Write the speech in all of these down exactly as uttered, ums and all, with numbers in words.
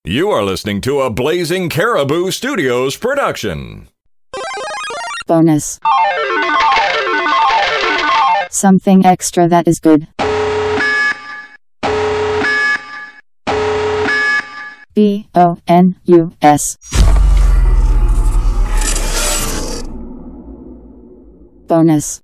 You are listening to a Blazing Caribou Studios production. Bonus. Something extra that is good. B O N U S. Bonus.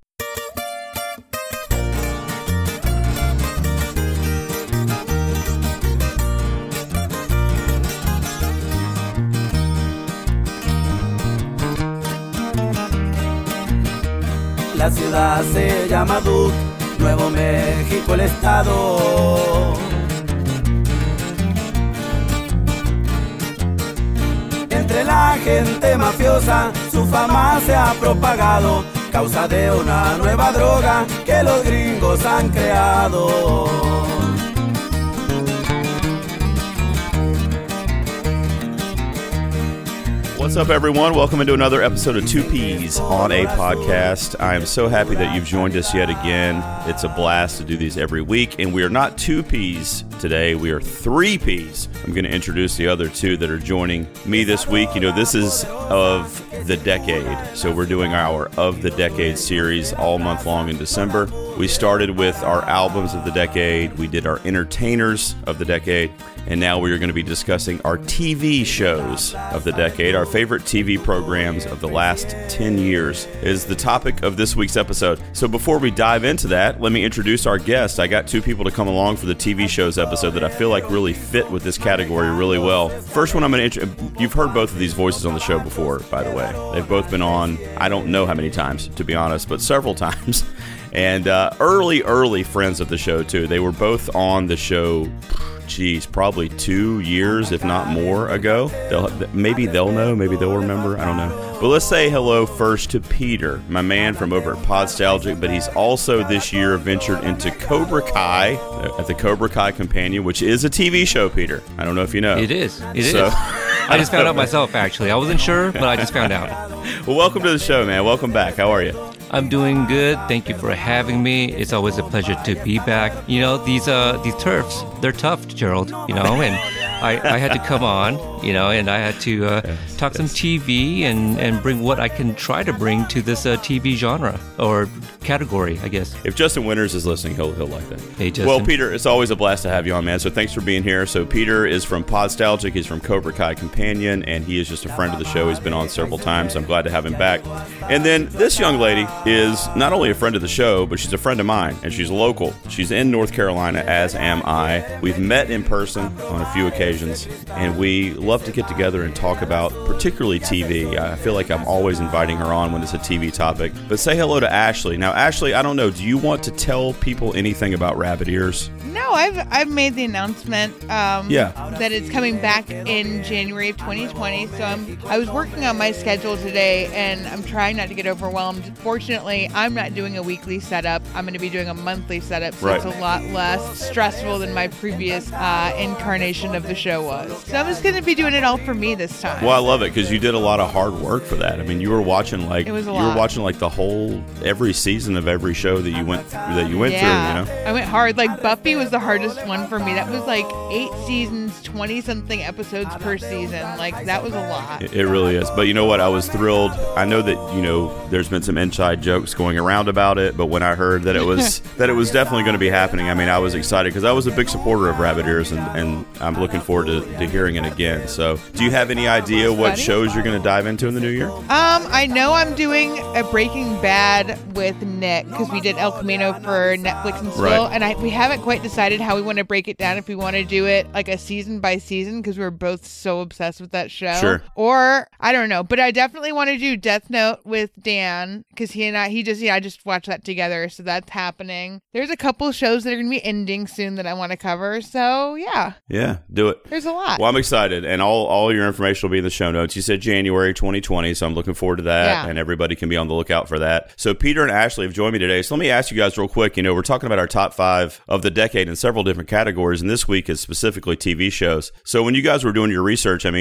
La ciudad se llama Duke, Nuevo México el estado. Entre la gente mafiosa su fama se ha propagado, causa de una nueva droga que los gringos han creado. What's up, everyone? Welcome into another episode of Two Peas on a Podcast. I am so happy that you've joined us yet again. It's a blast to do these every week, and we are not two peas today. We are three peas. I'm going to introduce the other two that are joining me this week. You know, this is of the decade, so we're doing our Of the Decade series all month long in December. We started with our albums of the decade. We did our entertainers of the decade. And now we are going to be discussing our T V shows of the decade. Our favorite T V programs of the last ten years is the topic of this week's episode. So before we dive into that, let me introduce our guest. I got two people to come along for the T V shows episode that I feel like really fit with this category really well. First one I'm going to intro- You've heard both of these voices on the show before, by the way. They've both been on, I don't know how many times, to be honest, but several times. And uh, early, early friends of the show, too. They were both on the show, geez, probably two years, if not more, ago. They'll, maybe they'll know, maybe they'll remember, I don't know. But let's say hello first to Peter, my man from over at Podstalgic, but he's also this year ventured into Cobra Kai, at the Cobra Kai Companion, which is a T V show, Peter. I don't know if you know. It is. It so, is. I just found out myself, actually. I wasn't sure, but I just found out. Well, welcome to the show, man. Welcome back. How are you? I'm doing good. Thank you for having me. It's always a pleasure to be back. You know, these uh these turfs, they're tough, Gerald, you know, and I, I had to come on, you know, and I had to uh, yes, talk yes. some T V and, and bring what I can try to bring to this uh, T V genre or category, I guess. If Justin Winters is listening, he'll he'll like that. Hey, Justin. Well, Peter, it's always a blast to have you on, man. So thanks for being here. So Peter is from Podstalgic. He's from Cobra Kai Companion, and he is just a friend of the show. He's been on several times. So I'm glad to have him back. And then this young lady is not only a friend of the show, but she's a friend of mine, and she's local. She's in North Carolina, as am I. We've met in person on a few occasions, and we love to get together and talk about particularly T V. I feel like I'm always inviting her on when it's a T V topic. But say hello to Ashley. Now, Ashley, I don't know, do you want to tell people anything about Rabbit Ears? No, I've I've made the announcement um, yeah. that it's coming back in January of twenty twenty. So I'm I was working on my schedule today, and I'm trying not to get overwhelmed. Fortunately, I'm not doing a weekly setup. I'm going to be doing a monthly setup, so right. it's a lot less stressful than my previous uh, incarnation of the show was. So I'm just going to be doing it all for me this time. Well, I love it because you did a lot of hard work for that. I mean, you were watching like it was a you lot. were watching like the whole every season of every show that you went that you went yeah. through. You know, I went hard. Like Buffy was the hardest one for me. That was like eight seasons, twenty something episodes per season. Like that was a lot. It, it really is. But you know what? I was thrilled. I know that you know there's been some inside jokes going around about it, but when I heard that it was that it was definitely going to be happening, I mean, I was excited because I was a big supporter of Rabbit Ears, and, and I'm looking forward to, to hearing it again. So, do you have any idea That's what funny. shows you're going to dive into in the new year? Um, I know I'm doing a Breaking Bad with Nick because we did El Camino for Netflix and Spill, Right. and I we haven't quite decided how we want to break it down. If we want to do it like a season by season because we're both so obsessed with that show, Sure. Or I don't know, but I definitely want to do Death Note with Dan because he and I he just yeah I just watched that together, so that's happening. There's a couple shows that are gonna be ending soon that I want to cover, so yeah, Yeah, do it. there's a lot. Well, I'm excited, and all, all your information will be in the show notes. You said January twenty twenty, so I'm looking forward to that, Yeah. and everybody can be on the lookout for that. So Peter and Ashley have joined me today. So let me ask you guys real quick. You know, we're talking about our top five of the decade in several different categories, and this week is specifically T V shows. So when you guys were doing your research, I mean,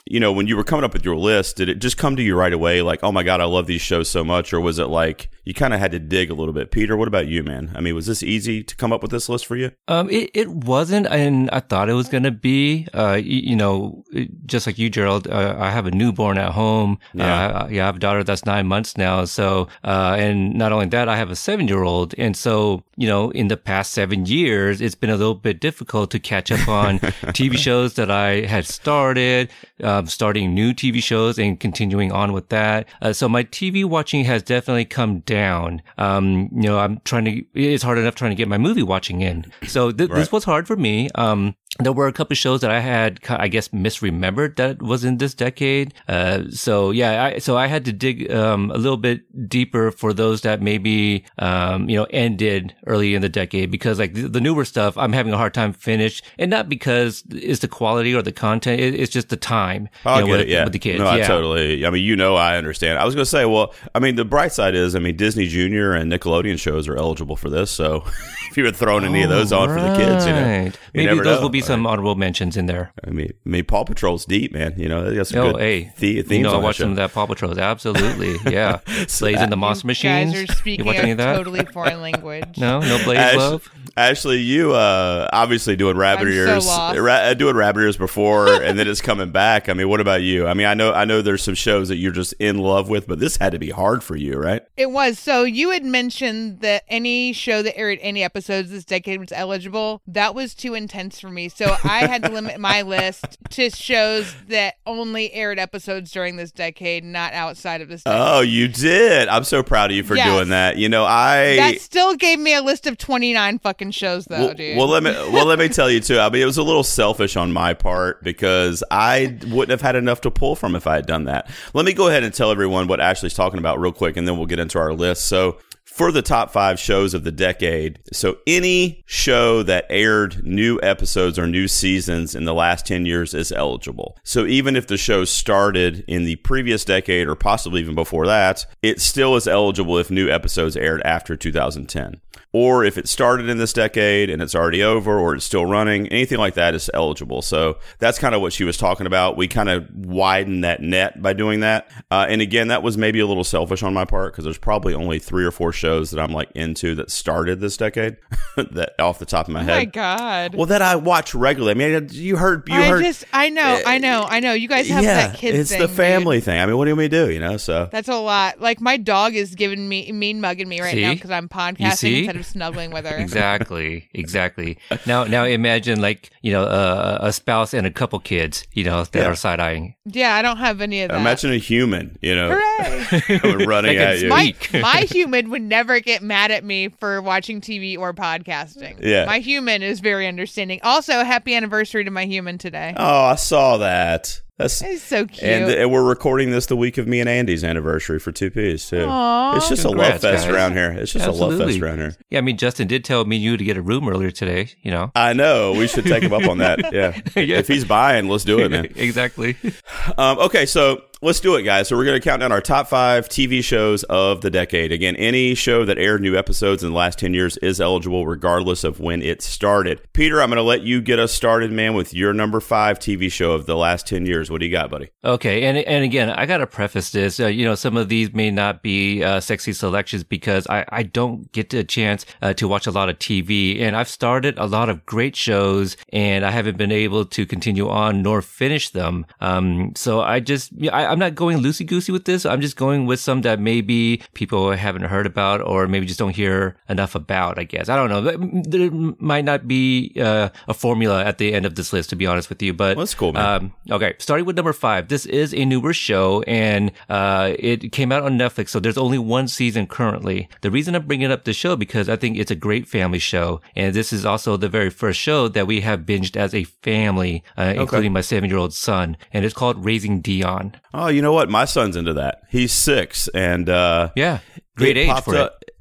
you know, when you were coming up with your list, did it just come to you right away? Like, oh my God, I love these shows so much. Or was it like you kind of had to dig a little bit? Peter, what about you, man? I mean, was this easy to come up with this list for you? Um, it, it wasn't, and I thought it was going to be, uh, you, you know, just like you, Gerald, uh, I have a newborn at home. Yeah. Uh, yeah, I have a daughter that's nine months now. So, uh, and not only that, I have a seven year old. And so, you know, in the past seven years, it's been a little bit difficult to catch up on T V shows that I had started, um, starting new T V shows and continuing on with that. Uh, so my T V watching has definitely come down. Um, you know, I'm trying to, it's hard enough trying to get my movie watching in. So th- Right. this was hard for me. Um, there were a couple of shows that I had, I guess, misremembered that was in this decade. Uh, so yeah, I, so I had to dig, um, a little bit deeper for those that maybe, um, you know, ended early in the decade, because like the, the newer stuff, I'm having a hard time finish, and not because it's the quality or the content, it, it's just the time. I you know, get with, it, yeah. with the kids. No, I yeah. totally, I mean, you know, I understand. I was going to say, well, I mean, the bright side is, I mean, Disney Junior and Nickelodeon shows are eligible for this. So if you were throwing any of those on for the kids, you know, Right. you Maybe never those know. will be some honorable mentions in there. I mean, I mean, Paw Patrol's deep, man. You know, they got some Oh, good hey, the- themes you know, I on that watched show. some of that Paw Patrol. Absolutely, yeah. Blaze and the Monster Machines. You guys are speaking you watch any a of that? totally foreign language. No, no Blaze Ash- love. Ashley, you uh, obviously doing rabbit I'm so ears, lost. ra- doing rabbit ears before, and then it's coming back. I mean, what about you? I mean, I know, I know, there's some shows that you're just in love with, but this had to be hard for you, right? It was. So you had mentioned that any show that aired any episodes this decade was eligible. That was too intense for me. So I had to limit my list to shows that only aired episodes during this decade, not outside of this decade. Oh, you did. I'm so proud of you for Yes. doing that. You know, I That still gave me a list of twenty-nine fucking shows, though, well, dude. well, let me well let me tell you too. I mean, it was a little selfish on my part because I wouldn't have had enough to pull from if I had done that. Let me go ahead and tell everyone what Ashley's talking about real quick, and then we'll get into our list. So, for the top five shows of the decade, so any show that aired new episodes or new seasons in the last ten years is eligible. So even if the show started in the previous decade or possibly even before that, it still is eligible if new episodes aired after two thousand ten. Or if it started in this decade and it's already over or it's still running, anything like that is eligible. So that's kind of what she was talking about. We kind of widened that net by doing that. Uh, and again, that was maybe a little selfish on my part because there's probably only three or four shows that I'm like into that started this decade that off the top of my oh head. my God. Well, that I watch regularly. I mean, you heard, you I heard. just, I know, I know, I know. You guys have yeah, that kid it's thing. the family dude. thing. I mean, what do you want me to do? You know, so. That's a lot. Like my dog is giving me mean mugging me right See? now because I'm You podcasting see? instead of snuggling with her. Exactly, exactly. Now, now imagine like you know uh, a spouse and a couple kids, you know, that Yeah. are side eyeing. Yeah, I don't have any of that. Imagine a human, you know, Hooray! coming running That can at you. my, Speak. my human would never get mad at me for watching T V or podcasting. Yeah. My human is very understanding. Also, happy anniversary to my human today. Oh, I saw that. That's It's so cute. and, and we're recording this the week of me and Andy's anniversary for two P's too. Aw. It's just a love Congrats, fest guys. around here. It's just a love Absolutely. fest around here. Yeah, I mean, Justin did tell me and you to get a room earlier today. You know. I know. We should take him up on that. Yeah. Yeah. If he's buying, let's do it, man. Exactly. Um, okay, so let's do it, guys. So we're going to count down our top five T V shows of the decade. Again, any show that aired new episodes in the last ten years is eligible regardless of when it started. Peter, I'm going to let you get us started, man, with your number five T V show of the last ten years. What do you got, buddy? Okay, and and again, I gotta preface this. Uh, you know, some of these may not be uh, sexy selections because I, I don't get a chance uh, to watch a lot of T V, and I've started a lot of great shows, and I haven't been able to continue on nor finish them. Um, so I just yeah, I, I'm not going loosey goosey with this. I'm just going with some that maybe people haven't heard about, or maybe just don't hear enough about. I guess I don't know. There might not be uh, a formula at the end of this list, to be honest with you. But Well, that's cool, man. Um, okay, starting with number five. This is a newer show, and uh, it came out on Netflix, so there's only one season currently. The reason I'm bringing up the show because I think it's a great family show, and this is also the very first show that we have binged as a family, uh, including my seven-year-old son, and it's called Raising Dion. Oh, you know what? My son's into that. He's six, and uh, Yeah, great it age popped for up, it.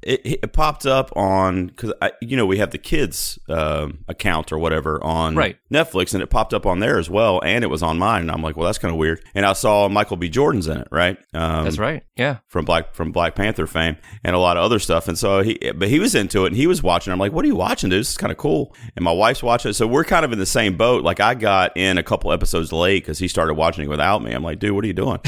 it, it popped up on because you know we have the kids um, account or whatever on Right. Netflix, and it popped up on there as well, and it was on mine. And I'm like, well, that's kind of weird. And I saw Michael B. Jordan's in it, right? Um, That's right. Yeah. From Black from Black Panther fame and a lot of other stuff. And so he, but he was into it and he was watching. I'm like, what are you watching, dude? This is kind of cool. And my wife's watching it, so we're kind of in the same boat. Like I got in a couple episodes late because he started watching it without me. I'm like, dude, what are you doing?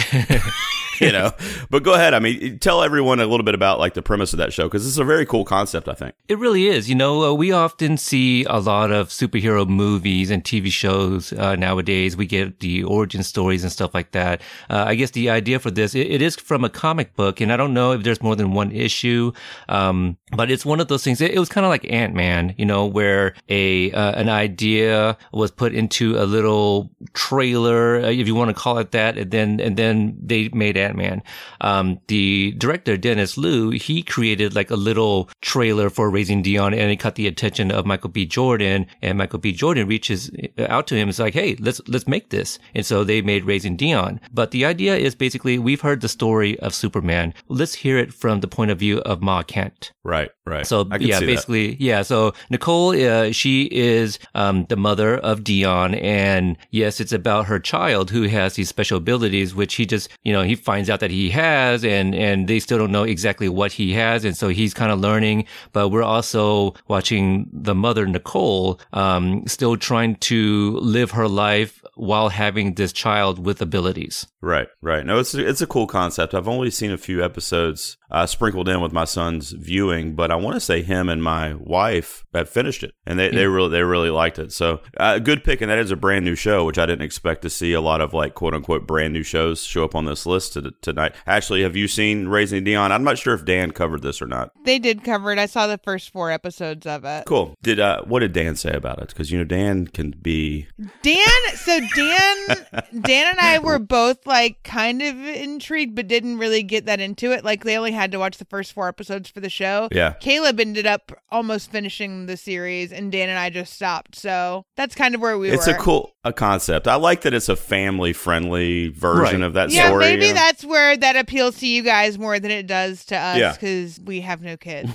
You know, but go ahead. I mean, tell everyone a little bit about like the premise of that show because it's a very cool concept, I think. It really is. You know, uh, we often see a lot of superhero movies and T V shows uh, nowadays. We get the origin stories and stuff like that. Uh, I guess the idea for this, it, it is from a comic book, and I don't know if there's more than one issue, um, but it's one of those things. It, it was kind of like Ant-Man, you know, where a uh, an idea was put into a little trailer, uh, if you want to call it that, and then and then they made Ant-Man. Um, the director, Dennis Liu, he created like a little trailer for Raising Dion, and it caught the attention of Michael B. Jordan, and Michael B. Jordan reaches out to him and is like, hey, let's let's make this. And so they made Raising Dion. But the idea is basically, we've heard the story of Superman. Let's hear it from the point of view of Ma Kent. Right, right. So I can yeah, see basically, that. yeah. So Nicole, uh, she is um, the mother of Dion, and yes, it's about her child who has these special abilities, which he just, you know, he finds out that he has, and and they still don't know exactly what he has, and so he's kind of learning. But we're also watching the mother, Nicole, um, still trying to live her life while having this child with abilities. Right, right. No, it's it's a cool concept. I've only seen a few episodes uh, sprinkled in with my son's viewing, but I want to say him and my wife have finished it, and they, they really they really liked it. So uh, good pick, and that is a brand new show, which I didn't expect to see a lot of like quote unquote brand new shows show up on this list to, tonight. Ashley, have you seen Raising Dion? I'm not sure if Dan covered this or not. They did cover it. I saw the first four episodes of it. Cool. Did uh, what did Dan say about it? Because you know Dan can be Dan. So Dan, Dan and I were both like kind of intrigued, but didn't really get that into it. Like they only had to watch the first four episodes for the show. Yeah. Caleb ended up almost finishing the series, and Dan and I just stopped. So that's kind of where we it's were. It's a cool a concept. I like that it's a family friendly version Right. of that Yeah, story. maybe you know? that's where that appeals to you guys more than it does to us Yeah. because we have no kids.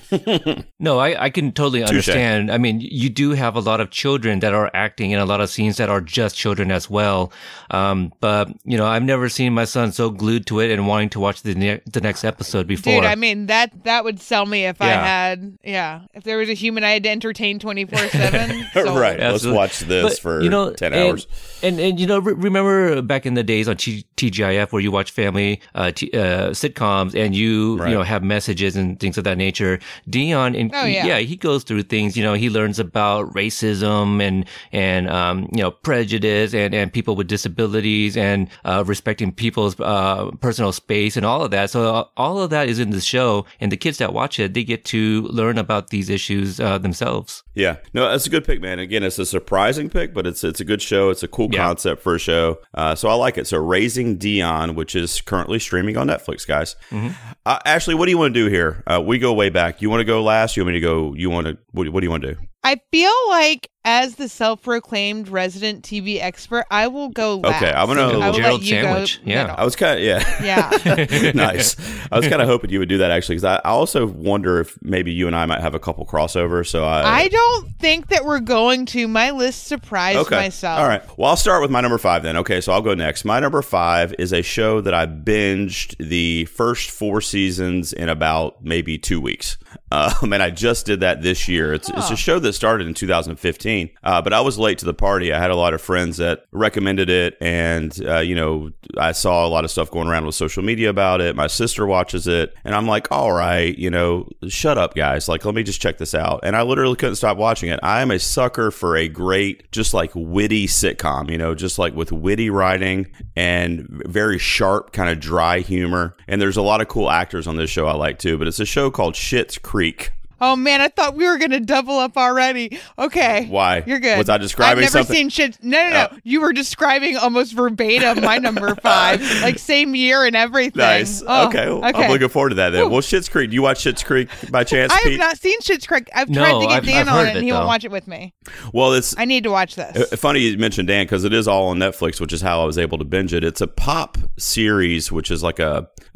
No, I, I can totally Touché. understand. I mean, you do have a lot of children that are acting in a lot of scenes that are just children as well. Um, but, you know, I've never seen my son so glued to it and wanting to watch the, ne- the next episode before. Dude, I mean, that that would sell me if I Yeah. had, yeah, if there was a human I had to entertain twenty-four seven. Right. Let's Absolutely. watch this But, for you know, ten and- hours. And, and you know, re- remember back in the days on T- TGIF where you watch family uh, t- uh, sitcoms and you, Right. you know, have messages and things of that nature. Dion, and Oh, yeah. he goes through things, you know, he learns about racism and, and, um, you know, prejudice and, and people with disabilities and, uh, respecting people's, uh, personal space and all of that. So uh, all of that is in the show, and the kids that watch it, they get to learn about these issues, uh, themselves. Yeah, no, that's a good pick, man. Again, it's a surprising pick, but it's it's a good show. It's a cool Yeah. concept for a show, uh, so I like it. So, Raising Dion, which is currently streaming on Netflix, guys. Mm-hmm. Uh, Ashley, what do you want to do here? Uh, we go way back. You want to go last? You want me to go? You want to? What, what do you want to do? I feel like as the self-proclaimed resident T V expert, I will go last. Okay, I'm gonna- I will Gerald let you sandwich, go yeah. middle. I was kind of yeah. Yeah. Nice. I was kind of hoping you would do that actually, because I, I also wonder if maybe you and I might have a couple crossovers. So I, I don't think that we're going to. My list surprised okay. myself. All right. Well, I'll start with my number five then. Okay, so I'll go next. My number five is a show that I binged the first four seasons in about maybe two weeks. Um, and I just did that this year. It's, it's a show that started in two thousand fifteen, uh, but I was late to the party. I had a lot of friends that recommended it, and uh, you know, I saw a lot of stuff going around with social media about it. My sister watches it, and I'm like, all right, you know, shut up, guys. Like, let me just check this out. And I literally couldn't stop watching it. I am a sucker for a great, just like witty sitcom, you know, just like with witty writing and very sharp, kind of dry humor. And there's a lot of cool actors on this show I like too, but it's a show called Schitt's Creek. Oh man, I thought we were gonna double up already. Okay. Why? You're good. Was I describing I've never something? seen shit. No, no, no. Oh. You were describing almost verbatim my number five, like same year and everything. Nice. Oh, okay. Well, okay. I'm looking forward to that then. Whew. Well, Schitt's Creek. Do you watch Schitt's Creek by chance, I Pete? have not seen Schitt's Creek. I've No, tried to get I've- Dan I've on heard it, of and it, he won't though. watch it with me. Well, it's I need to watch this. Uh, funny you mentioned Dan because it is all on Netflix, which is how I was able to binge it. It's a pop series, which is like a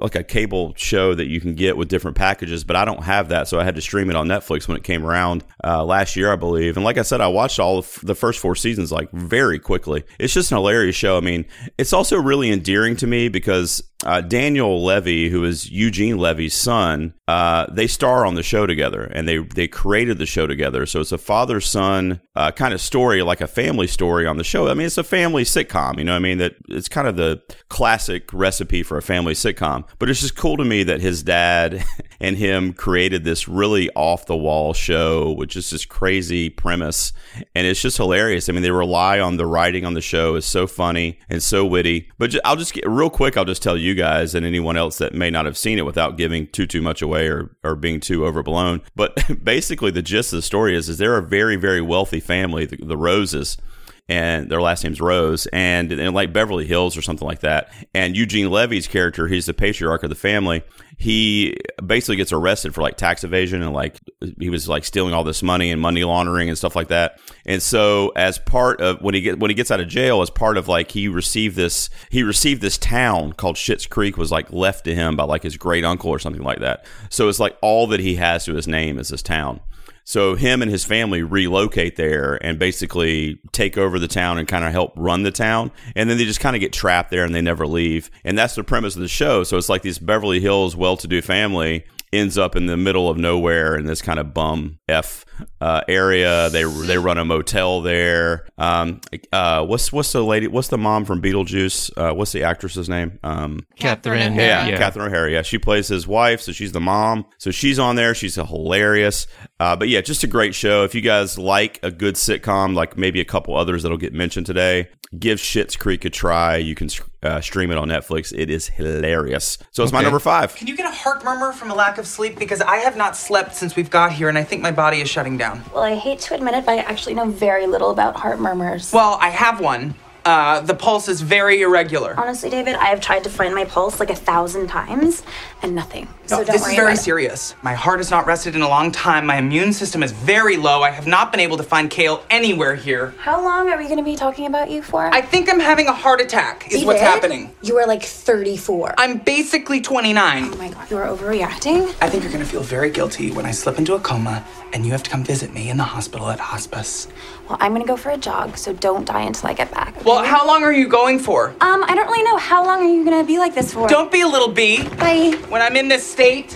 like a cable show that you can get with different packages, but I don't have that, so I had to stream it on Netflix when it came around uh, last year, I believe. And like I said, I watched all of the first four seasons like very quickly. It's just an hilarious show. I mean, it's also really endearing to me because uh, Daniel Levy, who is Eugene Levy's son, uh, they star on the show together, and they they created the show together. So it's a father-son uh, kind of story, like a family story on the show. I mean, it's a family sitcom, you know what I mean? That it's kind of the classic recipe for a family sitcom. But it's just cool to me that his dad and him created this really off-the-wall show, which is this crazy premise. And it's just hilarious. I mean, they rely on the writing on the show. It's so funny and so witty. But just, I'll just get real quick, I'll just tell you guys and anyone else that may not have seen it without giving too, too much away or, or being too overblown. But basically, the gist of the story is, is they're a very, very wealthy family, the, the Roses. And their last name's Rose, and, and like Beverly Hills or something like that. And Eugene Levy's character, he's the patriarch of the family. He basically gets arrested for like tax evasion and like he was like stealing all this money and money laundering and stuff like that. And so as part of when he get when he gets out of jail, as part of like he received this he received this town called Schitt's Creek was like left to him by like his great uncle or something like that. So it's like all that he has to his name is this town. So him and his family relocate there and basically take over the town and kind of help run the town. And then they just kind of get trapped there and they never leave. And that's the premise of the show. So it's like this Beverly Hills well-to-do family ends up in the middle of nowhere in this kind of bum F uh, area. They they run a motel there. Um, uh, what's what's the lady? What's the mom from Beetlejuice? Uh, what's the actress's name? Um, Catherine. Yeah, yeah, Catherine O'Hara. Yeah, she plays his wife, so she's the mom. So she's on there. She's a hilarious. Uh, but yeah, just a great show. If you guys like a good sitcom, like maybe a couple others that'll get mentioned today, give Schitt's Creek a try. You can uh, stream it on Netflix. It is hilarious. So it's Okay. my number five. Can you get a heart murmur from a lack of sleep? Because I have not slept since we've got here, and I think my body is shutting down. Well, I hate to admit it, but I actually know very little about heart murmurs. Well, I have one. Uh, the pulse is very irregular. Honestly, David, I have tried to find my pulse like a thousand times and nothing. So No, don't this worry is very about it. serious. My heart has not rested in a long time. My immune system is very low. I have not been able to find Kale anywhere here. How long are we going to be talking about you for? I think I'm having a heart attack, is David, what's happening. You are like thirty-four. I'm basically twenty-nine. Oh my god, you are overreacting. I think you're gonna feel very guilty when I slip into a coma and you have to come visit me in the hospital at hospice. Well, I'm going to go for a jog, so don't die until I get back. Okay? Well, how long are you going for? Um, I don't really know. How long are you going to be like this for? Don't be a little bee. Bye. When I'm in this state.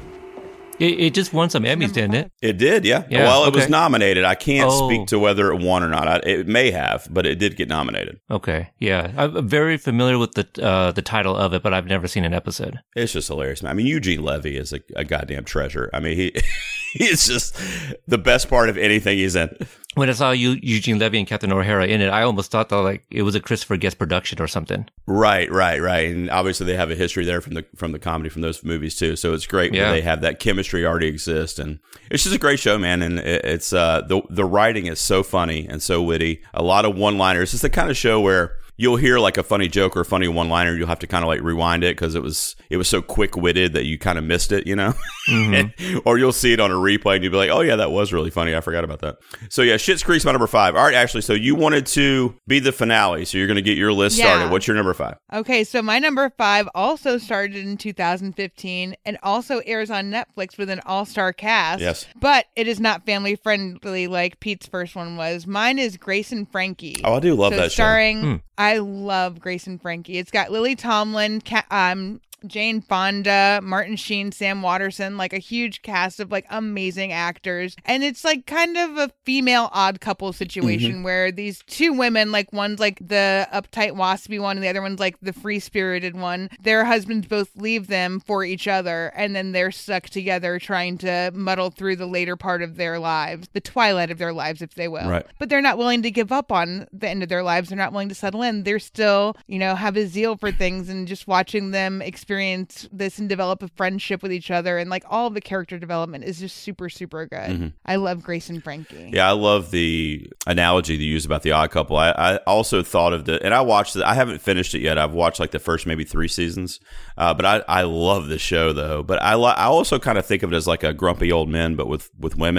It, it just won some Emmys, didn't it? It did, yeah. Yeah, well, it was okay. nominated. I can't Oh. speak to whether it won or not. I, it may have, but it did get nominated. Okay, yeah. I'm very familiar with the uh, the title of it, but I've never seen an episode. It's just hilarious, man. I mean, Eugene Levy is a, a goddamn treasure. I mean, he he's just the best part of anything he's in. When I saw you, Eugene Levy and Catherine O'Hara in it, I almost thought that like it was a Christopher Guest production or something. Right, right, right. And obviously they have a history there from the from the comedy from those movies too. So it's great Yeah. when they have that chemistry already exist, and it's just a great show, man. And it, it's uh the the writing is so funny and so witty. A lot of one liners. It's the kind of show where you'll hear like a funny joke or a funny one liner. You'll have to kind of like rewind it because it was it was so quick witted that you kind of missed it, you know. Mm-hmm. Or you'll see it on a replay and you'll be like, oh yeah, that was really funny. I forgot about that. So yeah, Schitt's Creek's my number five. All right, Ashley. So you wanted to be the finale, so you're going to get your list Yeah. started. What's your number five? Okay, so my number five also started in two thousand fifteen and also airs on Netflix with an all-star cast. Yes. But it is not family-friendly like Pete's first one was. Mine is Grace and Frankie. Oh, I do love so that show. starring, Hmm. I love Grace and Frankie. It's got Lily Tomlin, Ca- um, Jane Fonda, Martin Sheen, Sam Watterson, like a huge cast of like amazing actors. And it's like kind of a female odd couple situation Mm-hmm. where these two women, like one's like the uptight waspy one and the other one's like the free spirited one. Their husbands both leave them for each other and then they're stuck together trying to muddle through the later part of their lives, the twilight of their lives, if they will. Right. But they're not willing to give up on the end of their lives. They're not willing to settle in. They're still, you know, have a zeal for things, and just watching them experience this and develop a friendship with each other and like all of the character development is just super, super good. Mm-hmm. I love Grace and Frankie. Yeah, I love the analogy you use about the Odd Couple. I, I also thought of the, and I watched it. I haven't finished it yet. I've watched like the first maybe three seasons, uh, but I, I love the show though. But I li- I also kind of think of it as like a Grumpy Old Men, but with with women,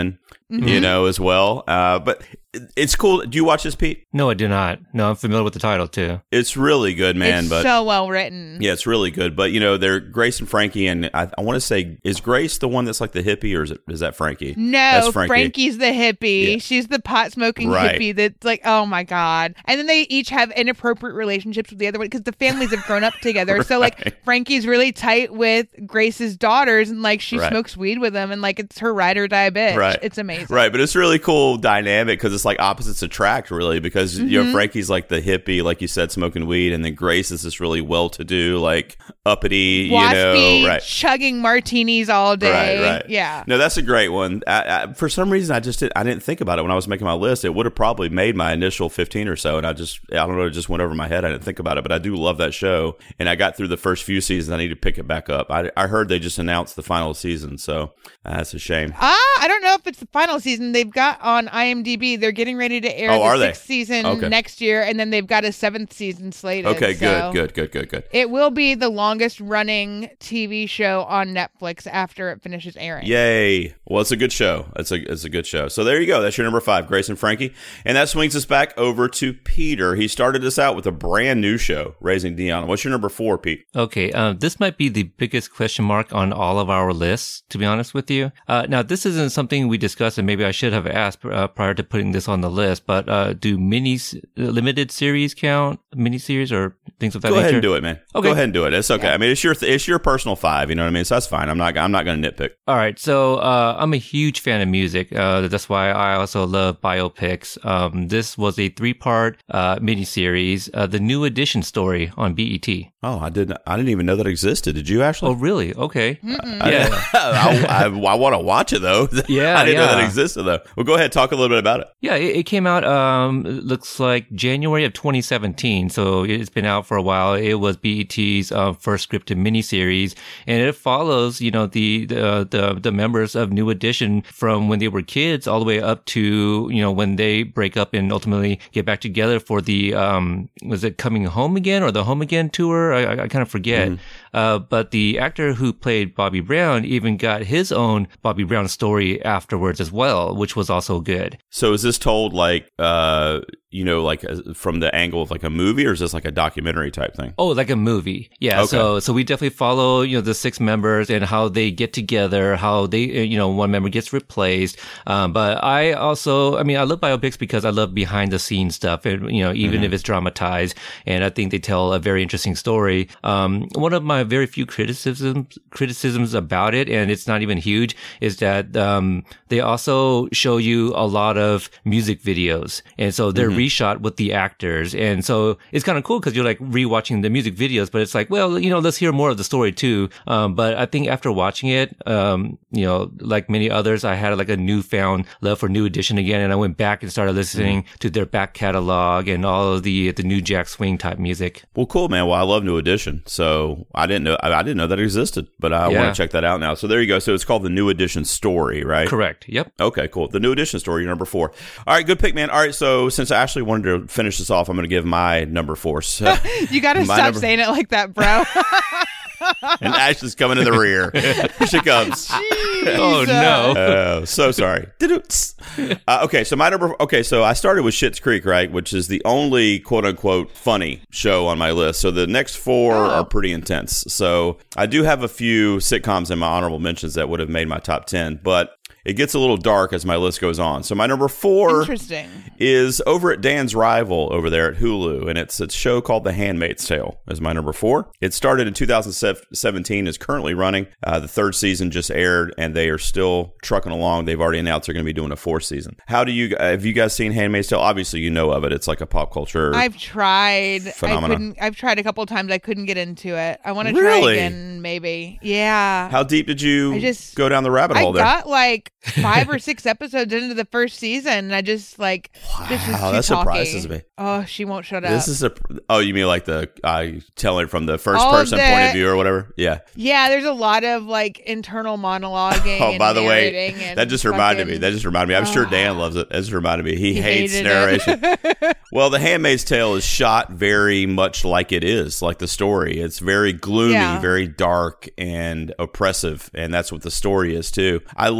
Mm-hmm. you know, as well. Uh, but it's cool. Do you watch this, Pete? No, I do not. No, I'm familiar with the title too. It's really good, man. It's but so well written. yeah, it's really good. But, you know, they're Grace and Frankie, and I, I want to say, is Grace the one that's like the hippie, or is it is that Frankie? No, That's Frankie. Frankie's the hippie. Yeah. She's the pot smoking Right. hippie that's like, oh my God. And then they each have inappropriate relationships with the other one because the families have grown up together. So like Right. Frankie's really tight with Grace's daughters and like she Right. smokes weed with them and like it's her ride or die bitch. Right. It's amazing. Right, but it's really cool dynamic because it's like opposites attract, really, because you Mm-hmm. know Frankie's like the hippie, like you said, smoking weed, and then Grace is this really well-to-do, like uppity, Waspy, you know, right. chugging martinis all day. Right, right. Yeah. No, that's a great one. I, I, for some reason, I just did, I didn't think about it when I was making my list. It would have probably made my initial fifteen or so, and I just I don't know, it just went over my head. I didn't think about it, but I do love that show, and I got through the first few seasons. I need to pick it back up. I, I heard they just announced the final season, so that's a shame. Ah, I don't know if it's the final season. They've got on IMDb, they're getting ready to air Oh, the are they? sixth season Okay. next year, and then they've got a seventh season slated. Okay, so good, good, good, good, good. It will be the longest running T V show on Netflix after it finishes airing. Yay. Well, it's a good show. It's a it's a good show. So there you go. That's your number five, Grace and Frankie. And that swings us back over to Peter. He started us out with a brand new show, Raising Dion. What's your number four, Pete? Okay, uh, this might be the biggest question mark on all of our lists, to be honest with you. Uh, now, this isn't something we discussed, and maybe I should have asked uh, prior to putting this on the list, but uh, do mini limited series count? Miniseries or things of that Go nature? ahead and do it, man. Okay. Go ahead and do it. It's okay. I mean, it's your it's your personal five. You know what I mean? So that's fine. I'm not I'm not going to nitpick. All right, so uh, I'm a huge fan of music. Uh, that's why I also love biopics. Um, this was a three-part uh, miniseries, uh, the New Edition story on B E T. Oh, I didn't I didn't even know that existed. Did you actually? Oh, really? Okay. I, Yeah. I, I, I want to watch it though. Yeah, I didn't know yeah. that existed though. Well, go ahead, talk a little bit about it. Yeah, it, it came out, um, it looks like January of twenty seventeen. So it's been out for a while. It was B E T's uh, first scripted miniseries, and it follows, you know, the, the, the, the members of New Edition from when they were kids all the way up to, you know, when they break up and ultimately get back together for the, um, was it Coming Home Again or the Home Again tour? I, I, I kind of forget. Mm-hmm. Uh, but the actor who played Bobby Brown even got his own Bobby Brown story afterwards as well, which was also good. So is this told like uh you know like uh, from the angle of like a movie, or is this like a documentary type thing? Oh, like a movie. Yeah. Okay. So, so we definitely follow, you know, the six members and how they get together, how they, uh, you know, one member gets replaced. Um, but I also, I mean, I love biopics because I love behind the scenes stuff, and, you know, even Mm-hmm. if it's dramatized, and I think they tell a very interesting story. Um, one of my very few criticisms, criticisms about it, and it's not even huge, is that, um, they also show you a lot of music videos. And so they're Mm-hmm. reshot with the actors. And so it's kind of cool because you're like rewatching the music videos, but it's like, well, you know, let's hear more of the story too. Um, but I think after watching it, um, you know, like many others, I had like a newfound love for New Edition again. And I went back and started listening Mm-hmm. to their back catalog and all of the, the new Jack Swing type music. Well, cool, man. Well, I love New Edition, so I didn't know I, I didn't know that existed, but I Yeah. want to check that out now. So there you go. So it's called the New Edition story, right? Correct. Yep. Okay, cool. The New Edition story, your number four. All right, good pick, man. All right, so since Ashley wanted to finish this off, I'm going to give my number four. So, You got to My stop number- saying it like that, bro. and Ashley's coming in the rear. Here she comes. Oh, no. Oh, so sorry. Uh, okay, so my number. Okay, so I started with Schitt's Creek, right, which is the only quote unquote funny show on my list. So the next four Oh. are pretty intense. So I do have a few sitcoms in my honorable mentions that would have made my top ten, but it gets a little dark as my list goes on. So my number four Interesting. is over at Dan's rival over there at Hulu, and it's a show called The Handmaid's Tale is my number four. It started in two thousand seventeen, is currently running. Uh, the third season just aired, and they are still trucking along. They've already announced they're going to be doing a fourth season. How do you, have you guys seen Handmaid's Tale? Obviously, you know of it. It's like a pop culture. I've tried. Phenomena. I couldn't. I've tried a couple of times. I couldn't get into it. I want to Really? try again, maybe. Yeah. How deep did you I just- go down the rabbit I hole there? got like five or six episodes into the first season, and I just like this is Wow, too that surprises talky. me. Oh, she won't shut up. This is a. Oh, you mean like the uh, telling from the first All person the- point of view or whatever? Yeah. yeah, there's a lot of like internal monologuing. Oh, and by the way, narrating and that just reminded fucking- me. That just reminded me. I'm sure Dan loves it. That just reminded me. He, He hates hated narration. it. Well, The Handmaid's Tale is shot very much like it is, like the story. It's very gloomy, Yeah. very dark, and oppressive, and that's what the story is too. I love that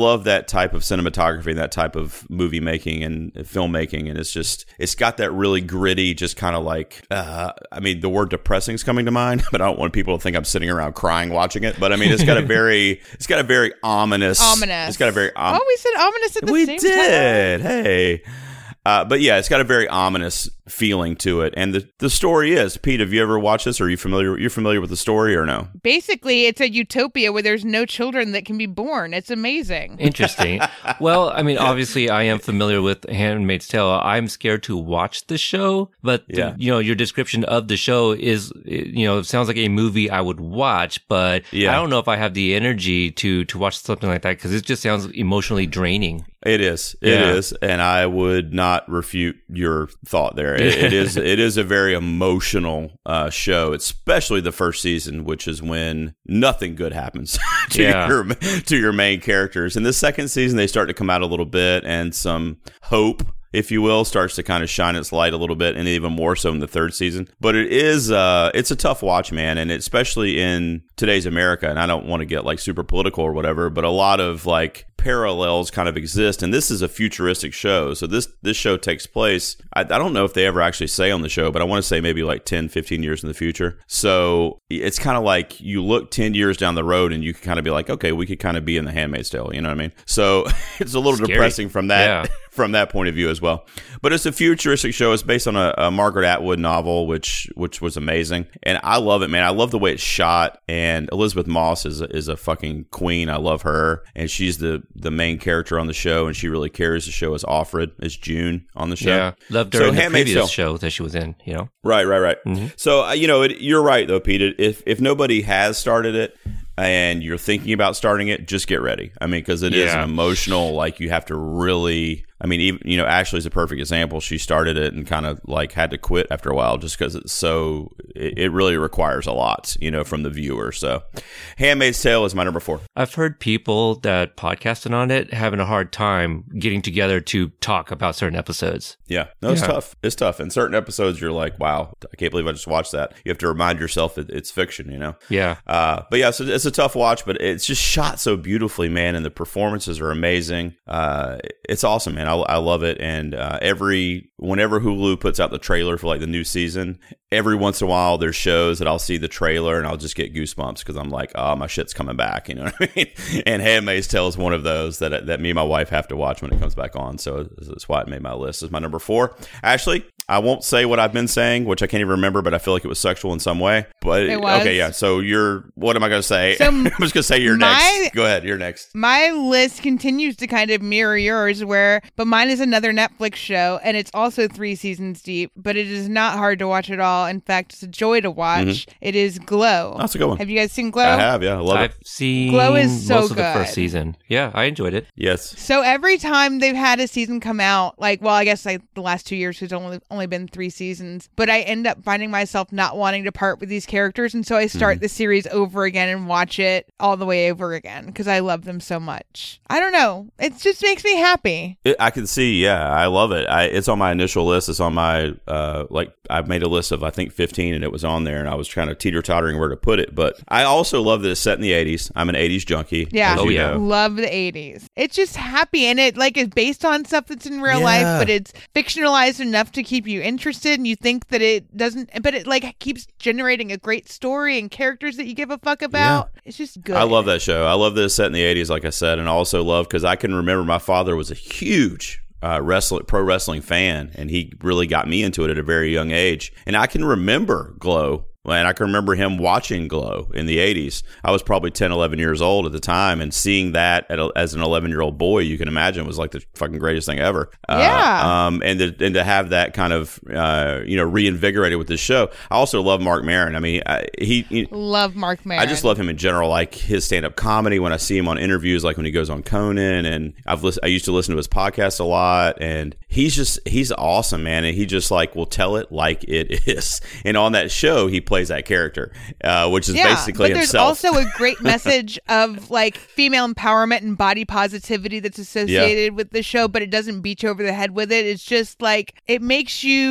that type of cinematography, that type of movie making and filmmaking, and it's just it's got that really gritty, just kind of like uh, I mean, the word depressing is coming to mind, but I don't want people to think I'm sitting around crying watching it. But I mean, it's got a very it's got a very ominous, ominous. It's got a very om- oh, we said ominous at the we same did. time. Hey. Uh, but yeah, it's got a very ominous feeling to it, and the, the story is. Pete, have you ever watched this? Or are you familiar? You're familiar with the story, or no? Basically, it's a utopia where there's no children that can be born. It's amazing. Interesting. Well, I mean, obviously, I am familiar with Handmaid's Tale. I'm scared to watch the show, but Yeah. you know, your description of the show is, you know, it sounds like a movie I would watch, but Yeah. I don't know if I have the energy to to watch something like that because it just sounds emotionally draining. It is. It Yeah. is, and I would not refute your thought there. It, it is. It is a very emotional uh, show, especially the first season, which is when nothing good happens to Yeah. your to your main characters. In the second season, they start to come out a little bit, and some hope, if you will, starts to kind of shine its light a little bit, and even more so in the third season. But it is, uh, it's a tough watch, man, and especially in today's America. And I don't want to get like super political or whatever, but a lot of like parallels kind of exist, and this is a futuristic show. So this this show takes place, I, I don't know if they ever actually say on the show, but I want to say maybe like ten, fifteen years in the future. So it's kind of like you look ten years down the road and you can kind of be like, okay, we could kind of be in The Handmaid's Tale, you know what I mean? So it's a little Scary. depressing from that Yeah. from that point of view as well. But it's a futuristic show. It's based on a, a Margaret Atwood novel, which which was amazing, and I love it, man. I love the way it's shot, and Elizabeth Moss is a, is a fucking queen. I love her, and she's the the main character on the show, and she really carries the show as Offred, as June on the show. Yeah, loved her So in the Handmaid's previous Tale. show that she was in. You know, Right, right, right. Mm-hmm. So uh, you know, it, you're right though, Pete. If if nobody has started it and you're thinking about starting it, just get ready. I mean, because it is Yeah. an emotional. Like you have to really. I mean, even you know, Ashley's a perfect example. She started it and kind of like had to quit after a while just because it's so. It, it really requires a lot, you know, from the viewer. So, Handmaid's Tale is my number four. I've heard people that podcasted on it having a hard time getting together to talk about certain episodes. Yeah, no, it's Yeah. tough. It's tough. In certain episodes, you're like, "Wow, I can't believe I just watched that." You have to remind yourself that it's fiction, you know. Yeah. Uh, but yeah, so it's a tough watch, but it's just shot so beautifully, man, and the performances are amazing. Uh, it's awesome, man. I, I love it, and uh, every whenever Hulu puts out the trailer for like the new season, every once in a while there's shows that I'll see the trailer and I'll just get goosebumps because I'm like, oh, my shit's coming back, you know what I mean? And Handmaid's Tale is one of those that that me and my wife have to watch when it comes back on, so that's why it made my list as my number four. Ashley, I won't say what I've been saying, which I can't even remember, but I feel like it was sexual in some way. But It was. okay, yeah. So you're. What am I going to say? So I'm just going to say you're my- next. Go ahead. You're next. My list continues to kind of mirror yours, where, but mine is another Netflix show, and it's also three seasons deep, but it is not hard to watch at all. In fact, it's a joy to watch. It is Glow. That's a good one. Have you guys seen Glow? I have. Yeah, I love I've it. seen Glow is so most of the first good. season. Yeah, I enjoyed it. Yes. So every time they've had a season come out, like, well, I guess like the last two years, it's only only been three seasons, but I end up finding myself not wanting to part with these characters, and so I start Mm-hmm. the series over again and watch it all the way over again because I love them so much. I don't know, it just makes me happy. It, I can see. Yeah, I love it. I, it's on my initial list. It's on my uh, like I've made a list of I think fifteen, and it was on there, and I was trying to teeter tottering where to put it. But I also love that it's set in the eighties. I'm an eighties junkie. Yeah, as Oh, you yeah. know. love the eighties. It's just happy, and it like is based on stuff that's in real Yeah. life, but it's fictionalized enough to keep you interested, and you think that it doesn't, but it like keeps generating a great story and characters that you give a fuck about. It's just good. I love that show. I love that it's set in the eighties, like I said, and I also love because I can remember my father was a huge uh, wrestling pro wrestling fan, and he really got me into it at a very young age. And I can remember Glow. And I can remember him watching Glow in the eighties. I was probably ten, eleven years old at the time, and seeing that at a, as an eleven-year-old boy, you can imagine, was like the fucking greatest thing ever. Yeah. Uh, um, and, to, and to have that kind of, uh, you know, reinvigorated with this show. I also love Mark Maron. I mean, I, he... he Love Mark Maron. I just love him in general, like his stand-up comedy. When I see him on interviews, like when he goes on Conan, and I've list- I used to listen to his podcast a lot, and he's just he's awesome, man. And he just like will tell it like it is. And on that show, he plays that character, uh, which is yeah, basically but there's himself. also a great message of like female empowerment and body positivity that's associated with the show, but it doesn't beat you over the head with it. It's just like it makes you.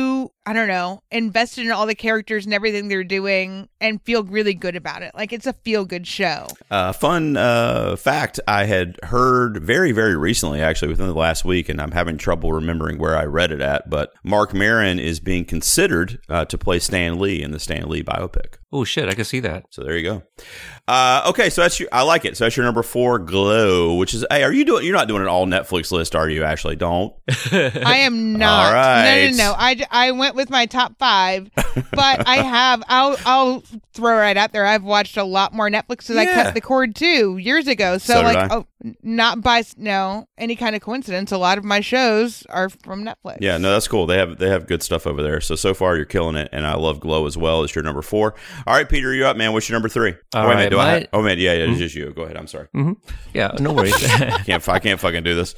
I don't know, invested in all the characters and everything they're doing and feel really good about it. Like, it's a feel-good show. Uh, fun uh, fact I had heard very, very recently, actually, within the last week, and I'm having trouble remembering where I read it at, but Mark Maron is being considered uh, to play Stan Lee in the Stan Lee biopic. Oh, shit, I can see that. So there you go. Uh, okay, so that's your, I like it. So that's your number four, Glow, which is, hey, are you doing, you're not doing an all Netflix list, are you, Ashley? Don't. I am not. All right. No, no, no. I, I went with my top five, but I have, I'll, I'll throw right out there. I've watched a lot more Netflix because Yeah. I cut the cord too years ago. So, So did like, I. oh, not by, no, any kind of coincidence. A lot of my shows are from Netflix. Yeah, no, that's cool. They have they have good stuff over there. So, so far, you're killing it, and I love Glow as well. It's your number four. All right, Peter, you up, man. What's your number three? All oh, wait a right, minute, do I my- have, oh, man, yeah, yeah, it's just you. Go ahead. I'm sorry. hmm Yeah, no worries. can't, I can't fucking do this.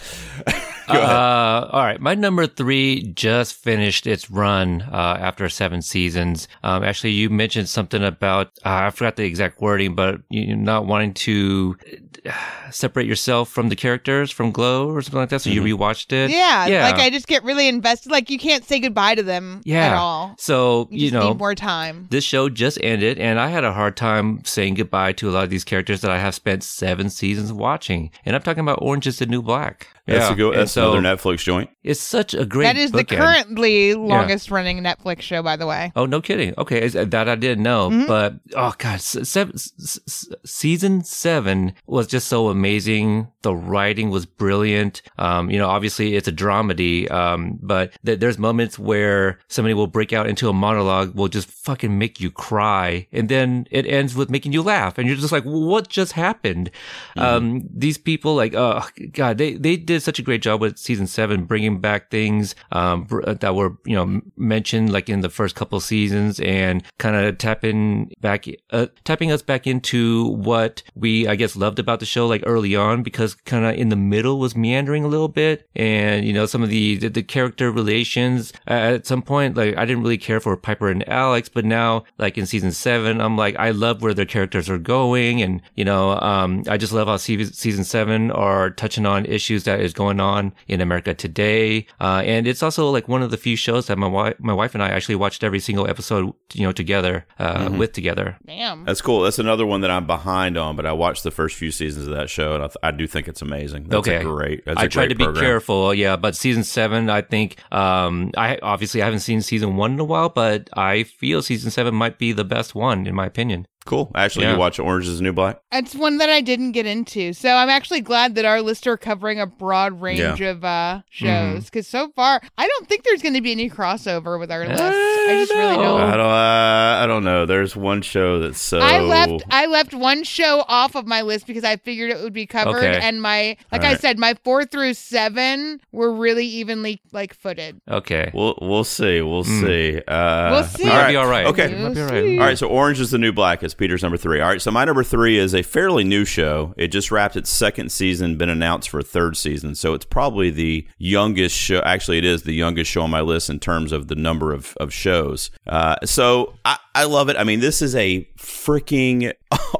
Go ahead. Uh, all right. My number three just finished its run uh, after seven seasons. Um, actually, you mentioned something about, uh, I forgot the exact wording, but you not wanting to uh, separate yourself from the characters from Glow or something like that. So Mm-hmm. you rewatched it. Yeah, Yeah. like I just get really invested. Like, you can't say goodbye to them Yeah. at all. So, You, you just know, need more time. this show just ended, and I had a hard time saying goodbye to a lot of these characters that I have spent seven seasons watching. And I'm talking about Orange is the New Black. That's, yeah. a good, And that's so another Netflix joint. It's such a great That is the bookend. currently longest running Netflix show, by the way. Oh, no kidding. Okay, is- that I didn't know. Mm-hmm. But, oh, God, s- seven, s- s- season seven was just so amazing. The writing was brilliant. Um, you know, obviously it's a dramedy, um, but th- there's moments where somebody will break out into a monologue, will just fucking make you cry. And then it ends with making you laugh. And you're just like, what just happened? Mm-hmm. Um, these people, like, oh, God, they, they did such a great job with season seven, bringing back things um, br- that were, you know, mentioned like in the first couple of seasons and kind of tapping back, uh, tapping us back into what we, I guess, loved about the show like early on, because kind of in the middle was meandering a little bit. And, you know, some of the, the, the character relations uh, at some point, like I didn't really care for Piper and Alex, but now like in season seven, I'm like, I love where their characters are going. And, you know, um, I just love how se- season seven are touching on issues that is going on in America today. Uh, and it's also like one of the few shows that my wife, my wife and I actually watched every single episode, you know, together, uh, Mm-hmm. with together. Damn. That's cool. That's another one that I'm behind on, but I watched the first few seasons of that show, and I, th- I do think it's amazing. That's okay, a great. That's a I tried great to be program. careful, yeah, but season seven, I think, um, I obviously I haven't seen season one in a while, but I feel season seven might be the best one in my opinion. Cool. Ashley, Yeah. you watch Orange is the New Black? It's one that I didn't get into. So I'm actually glad that our lists are covering a broad range of uh, shows. Because so far, I don't think there's going to be any crossover with our list. I just really no. don't. I don't. Uh, I don't know. There's one show that's so. I left I left one show off of my list because I figured it would be covered, Okay. and my like All I right. said, my four through seven were really evenly like footed. Okay. We'll we'll see. We'll see. Uh, We'll see. It might be all right. Okay. It might be all We'll see. right. All right, so Orange is the New Black is Peter's number three. All right, so my number three is a fairly new show. It just wrapped its second season, been announced for a third season. So it's probably the youngest show. Actually, it is the youngest show on my list in terms of the number of, of shows. Uh, so I, I love it. I mean, this is a freaking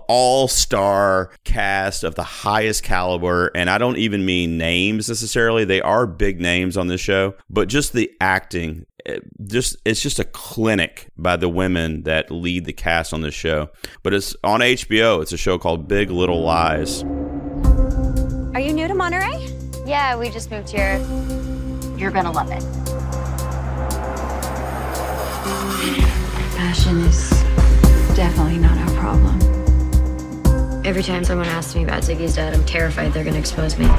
all-star cast of the highest caliber. And I don't even mean names necessarily. They are big names on this show, but just the acting. It just it's just a clinic by the women that lead the cast on this show. But it's on H B O. It's a show called Big Little Lies. Are you new to Monterey? Yeah, we just moved here. You're gonna love it. Fashion is definitely not our problem. Every time someone asks me about Ziggy's dad, I'm terrified they're gonna expose me.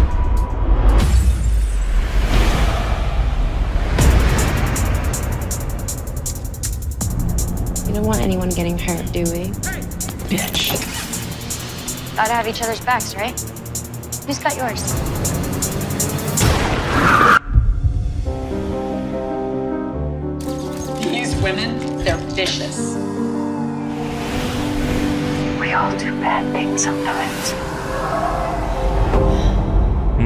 We don't want anyone getting hurt, do we? Bitch. Gotta have each other's backs, right? Who's got yours? These women, they're vicious. We all do bad things sometimes.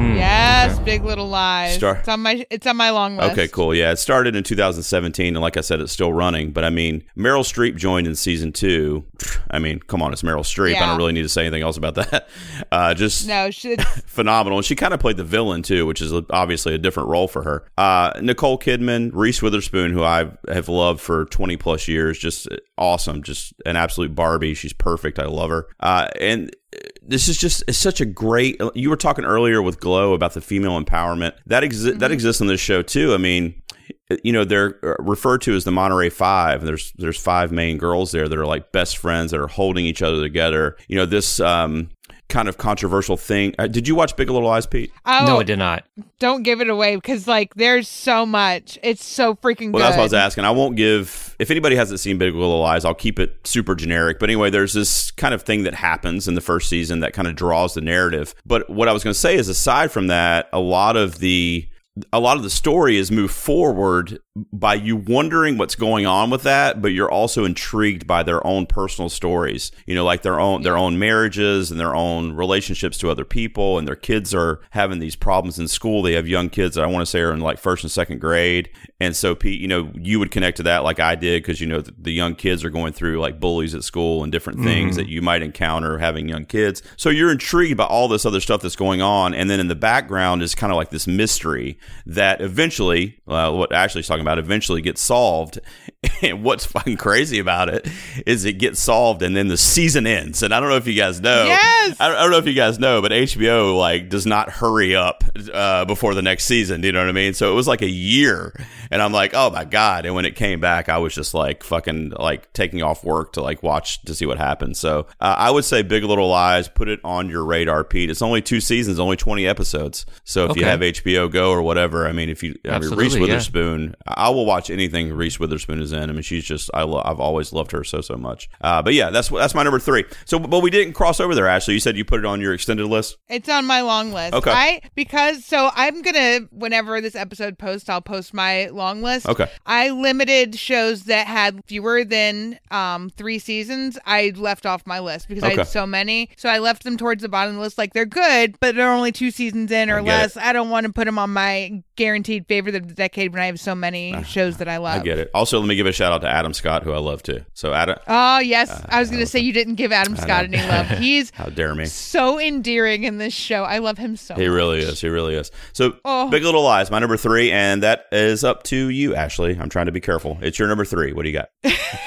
Mm, yes, okay. Big Little Lies. Star- it's on my it's on my long list. Okay, cool. Yeah, it started in two thousand seventeen, and like I said, it's still running. But I mean, Meryl Streep joined in season two. I mean, come on, it's Meryl Streep. Yeah. I don't really need to say anything else about that. Uh, just No, she, phenomenal. And she kind of played the villain too, which is obviously a different role for her. Uh, Nicole Kidman, Reese Witherspoon, who I have loved for twenty plus years, just awesome, just an absolute Barbie. She's perfect. I love her. Uh, and this is just it's such a great. You were talking earlier with Glow about the female empowerment that exi- mm-hmm. that exists in this show too. I mean, you know, they're referred to as the Monterey Five. There's there's five main girls there that are like best friends that are holding each other together. You know, this um, kind of controversial thing. Uh, did you watch Big Little Lies, Pete? Oh, no, I did not. Don't give it away because like there's so much. It's so freaking well, good. That's what I was asking. I won't give, if anybody hasn't seen Big Little Lies, I'll keep it super generic. But anyway, there's this kind of thing that happens in the first season that kind of draws the narrative. But what I was going to say is, aside from that, a lot of the a lot of the story is moved forward by you wondering what's going on with that, but you're also intrigued by their own personal stories, you know, like their own their own marriages and their own relationships to other people, and their kids are having these problems in school. They have young kids that I want to say are in like first and second grade. And so, Pete, you know, you would connect to that like I did because, you know, the, the young kids are going through like bullies at school and different things mm-hmm. that you might encounter having young kids. So you're intrigued by all this other stuff that's going on. And then in the background is kind of like this mystery that eventually, uh, what Ashley's talking about, eventually gets solved. And what's fucking crazy about it is it gets solved and then the season ends. And I don't know if you guys know. Yes! I don't know if you guys know, but H B O like does not hurry up uh, before the next season. Do you know what I mean? So it was like a year. And I'm like, oh my God. And when it came back, I was just like fucking like taking off work to like watch to see what happened. So uh, I would say Big Little Lies, put it on your radar, Pete. It's only two seasons, only twenty episodes. So if okay. you have H B O Go or whatever, I mean, if you, I mean, Reese yeah. Witherspoon, I will watch anything Reese Witherspoon is in. I mean, she's just, I lo- I've always loved her so, so much. Uh, but yeah, that's that's my number three. So, but we didn't cross over there, Ashley. You said you put it on your extended list? It's on my long list. Okay. I, because, so I'm going to, whenever this episode posts, I'll post my long list. Okay. I limited shows that had fewer than um, three seasons. I left off my list because I Okay. had so many. So I left them towards the bottom of the list. Like, they're good, but they're only two seasons in or I get less. it. I don't want to put them on my guaranteed favorite of the decade when I have so many shows that I love. I get it. Also, let me give a shout out to Adam Scott, who I love too. So, Adam. Oh, yes. Uh, I was going to say you didn't give Adam Scott any love. He's How dare me. so endearing in this show. I love him so He much. really is. He really is. So, Oh. Big Little Lies, my number three, and that is up to you, Ashley. I'm trying to be careful. It's your number three. What do you got?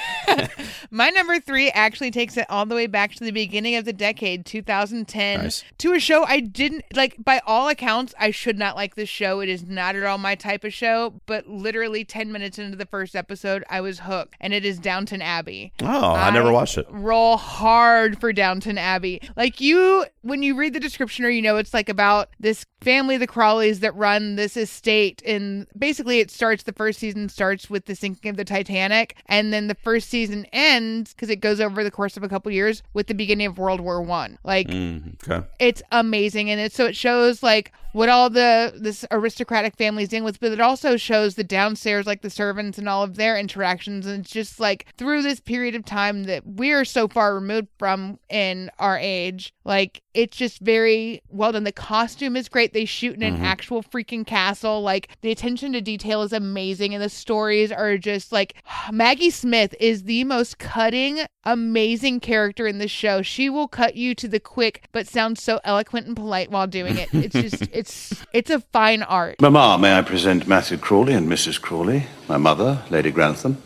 My number three actually takes it all the way back to the beginning of the decade, two thousand ten, Nice. to a show I didn't like. By all accounts, I should not like this show. It is not at all my type of show, but literally ten minutes into the first episode, I was hooked, and it is Downton Abbey. Oh, I, never watched it. Roll hard for Downton Abbey. Like you, when you read the description, or you know, it's like about this family, the Crawleys, that run this estate, and basically it starts, the first season starts with the sinking of the Titanic, and then the first season ends because it goes over the course of a couple years with the beginning of World War One. Like, Mm, okay. it's amazing, and it so it shows like what all the this aristocratic families dealing with, but it also shows the downstairs, like the servants and all of their interactions, and it's just like through this period of time that we're so far removed from in our age. Like, it's just very well done. The costume is great. They shoot in an Mm-hmm. actual freaking castle. Like, the attention to detail is amazing, and the stories are just like, Maggie Smith is the most cutting, amazing character in this show. She will cut you to the quick, but sounds so eloquent and polite while doing it. It's just, it's, it's a fine art. Mamma, may I present Matthew Crawley and Missus Crawley, my mother, Lady Grantham.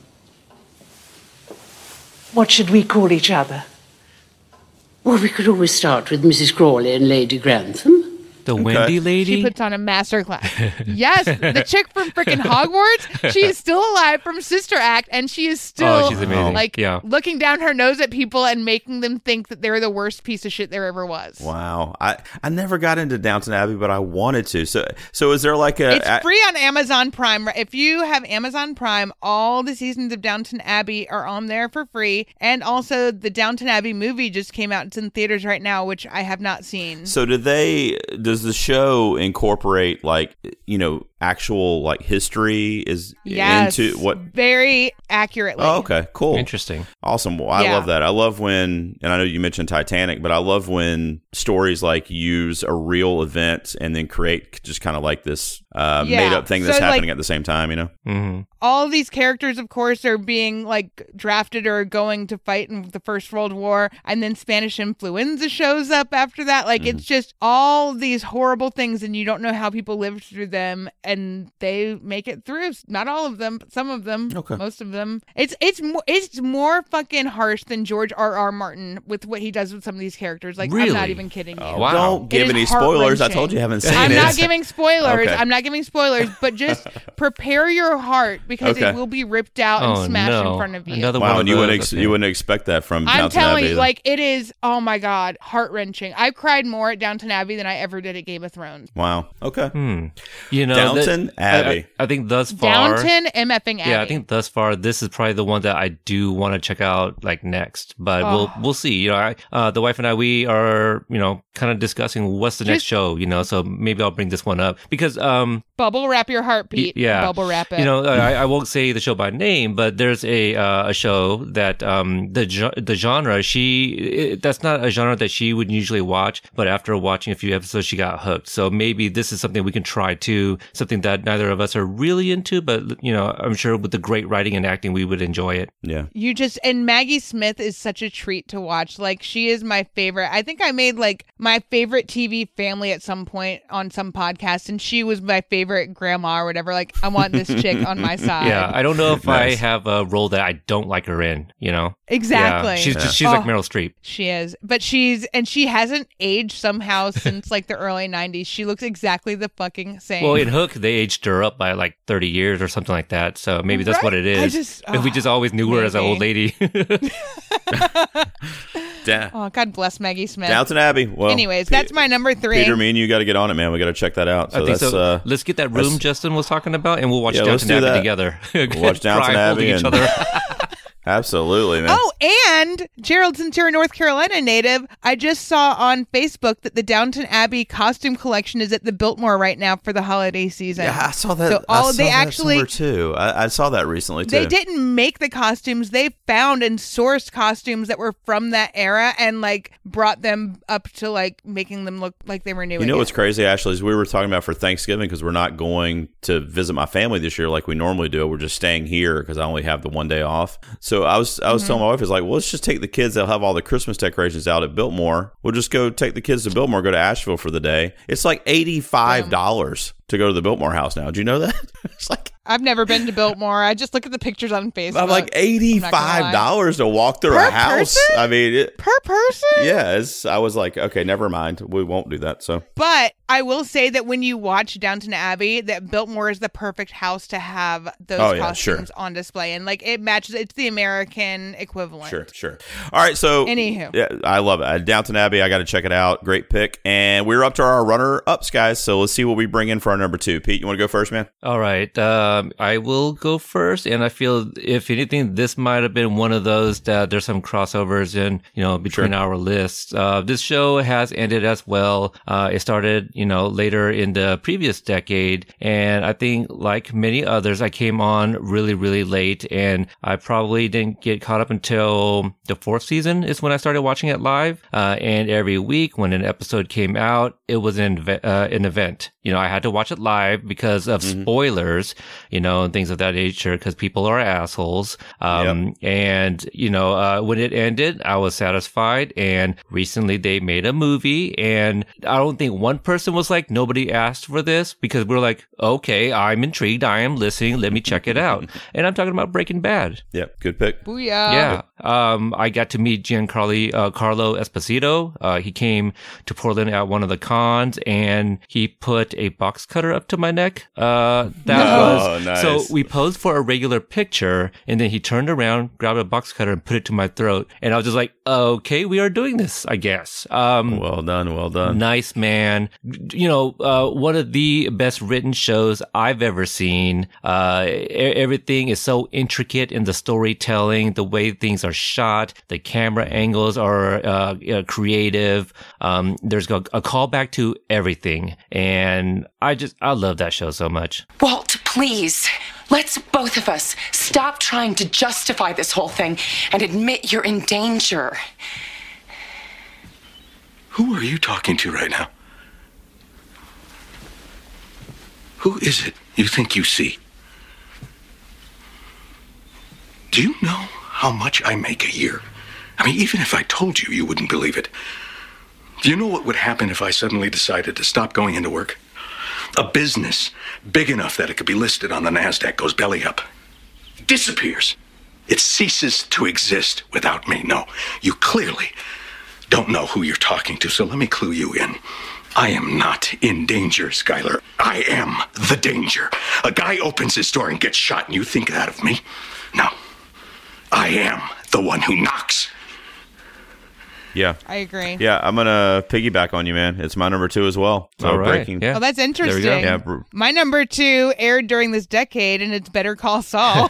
What should we call each other? Well, we could always start with Missus Crawley and Lady Grantham. The Wendy lady? She puts on a master class. Yes, the chick from freaking Hogwarts. She is still alive from Sister Act, and she is still Oh, she's amazing. like Yeah. looking down her nose at people and making them think that they're the worst piece of shit there ever was. Wow. I, I never got into Downton Abbey, but I wanted to. So, so is there like a... It's free on Amazon Prime. If you have Amazon Prime, all the seasons of Downton Abbey are on there for free. And also, the Downton Abbey movie just came out. It's in theaters right now, which I have not seen. So do they, does the show incorporate like, you know, actual like history is yes, into what very accurately. Oh, okay, cool, interesting, awesome. Well, I yeah. love that. I love when, and I know you mentioned Titanic, but I love when stories like use a real event and then create just kind of like this uh, yeah. made up thing that's so, happening like, at the same time. You know, mm-hmm. all of these characters, of course, are being like drafted or going to fight in the First World War, and then Spanish influenza shows up after that. Like mm-hmm. it's just all these horrible things, and you don't know how people lived through them, and they make it through. Not all of them, but some of them, okay. most of them. It's it's more it's more fucking harsh than George R. R. Martin with what he does with some of these characters. Like really? I'm not even kidding you. Oh, wow. Don't give any spoilers. I told you I haven't seen I'm it. not giving spoilers. Okay. I'm not giving spoilers, but just prepare your heart because okay. it will be ripped out and oh, smashed no. in front of you. Another wow, one and you those, wouldn't ex- okay. you wouldn't expect that from I'm Downton telling Abbey, you, though. like it is. Oh my god, heart wrenching. I cried more at Downton Abbey than I ever did at Game of Thrones. Wow. Okay. Hmm. You know, Downton that, Abbey. I, I think thus far. Downton MFing Abbey. Yeah, I think thus far this is probably the one that I do want to check out like next. But Oh. we'll we'll see. You know, I, uh, the wife and I we are you know kind of discussing what's the next Just- show. You know, so maybe I'll bring this one up because um. Bubble wrap your heartbeat. Y- yeah, Bubble wrap it. You know, I, I won't say the show by name, but there's a uh, a show that um the ge- the genre she it, that's not a genre that she would usually watch, but after watching a few episodes, she got hooked. So maybe this is something we can try too. Something that neither of us are really into, but you know, I'm sure with the great writing and acting, we would enjoy it. Yeah. You just and Maggie Smith is such a treat to watch. Like she is my favorite. I think I made like my favorite T V family at some point on some podcast, and she was my favorite grandma or whatever. Like I want this chick on my side. Yeah, I don't know if Nice. I have a role that I don't like her in. You know, Exactly. Yeah, she's Yeah. just, she's like Oh. Meryl Streep. She is, but she's and she hasn't aged somehow since like the early nineties. She looks exactly the fucking same. Well, in Hook, they aged her up by like thirty years or something like that. So maybe that's what it Right? I is. just- If we oh, just always knew her as an old lady. Da- Oh, God bless Maggie Smith. Downton Abbey. Well, Anyways, Pe- that's my number three. Peter, me and you got to get on it, man. We got to check that out. So I think that's so. uh, Let's get that room that's- Justin was talking about, and we'll watch Yeah, let's Downton do Abbey that. together. We'll watch Downton Cry, holding Abbey each and- other. absolutely, man. Oh, and Gerald, since you're a North Carolina native, I just saw on Facebook that the Downton Abbey costume collection is at the Biltmore right now for the holiday season. Yeah, I saw that. So I all saw they that actually somewhere, too. I, I saw that recently too. they didn't make the costumes. They found and sourced costumes that were from that era and like brought them up to like making them look like they were new. You know again. what's crazy, Ashley, is we were talking about for Thanksgiving because we're not going to visit my family this year like we normally do. We're just staying here because I only have the one day off. So I was I was Mm-hmm. telling my wife, I was like, well, let's just take the kids. They'll have all the Christmas decorations out at Biltmore. We'll just go take the kids to Biltmore, go to Asheville for the day. It's like eighty-five dollars to go to the Biltmore house now. Did you know that? It's like I've never been to Biltmore. I just look at the pictures on Facebook. I'm like eighty-five dollars to walk through Per a house. person? I mean, it, per person. yeah, it's, I was like, okay, never mind. We won't do that. So But I will say that when you watch Downton Abbey, that Biltmore is the perfect house to have those Oh, yeah, costumes sure. on display, and like it matches. It's the American equivalent. Sure, sure. All right, so Anywho. yeah, I love it. Uh, Downton Abbey, I got to check it out. Great pick, and we're up to our runner-ups, guys. So let's see what we bring in for our number two. Pete, you want to go first, man? All right. Um, I will go first. And I feel, if anything, this might have been one of those that there's some crossovers in, you know, between Sure. our lists. Uh, this show has ended as well. Uh, it started, you know, later in the previous decade. And I think, like many others, I came on really, really late. And I probably didn't get caught up until the fourth season is when I started watching it live. Uh, and every week when an episode came out, it was an, inve- uh, an event. You know, I had to watch it live because of Mm-hmm. spoilers, you know, and things of that nature, because people are assholes. Um, and, you know, uh, when it ended, I was satisfied. And recently they made a movie, and I don't think one person was like, nobody asked for this, because we're like, okay, I'm intrigued. I am listening. Let me check it out. And I'm talking about Breaking Bad. Yep, good pick. Booyah. Yeah. Um, I got to meet Giancarlo uh, Carlo Esposito. Uh, he came to Portland at one of the cons, and he put a box cutter up to my neck. Uh, that No. was Oh, nice. so we posed for a regular picture, and then he turned around, grabbed a box cutter, and put it to my throat. And I was just like, okay, we are doing this, I guess. Um, well done, well done. Nice, man. You know, uh, one of the best written shows I've ever seen. Uh, everything is so intricate in the storytelling, the way things are shot, the camera angles are uh, uh, creative. Um, there's a, a callback to everything. And I just, I love that show so much. Walt, please. Let's both of us stop trying to justify this whole thing and admit you're in danger. Who are you talking to right now? Who is it you think you see? Do you know how much I make a year? I mean, even if I told you, you wouldn't believe it. Do you know what would happen if I suddenly decided to stop going into work? A business big enough that it could be listed on the NASDAQ goes belly up. Disappears. It ceases to exist without me. No, you clearly don't know who you're talking to, so let me clue you in. I am not in danger, Skylar. I am the danger. A guy opens his door and gets shot, and you think that of me? No. I am the one who knocks. Yeah. I agree. Yeah, I'm going to piggyback on you, man. It's my number two as well. So All right. breaking. Yeah. Oh, that's interesting. Yeah. My number two aired during this decade, and it's Better Call Saul.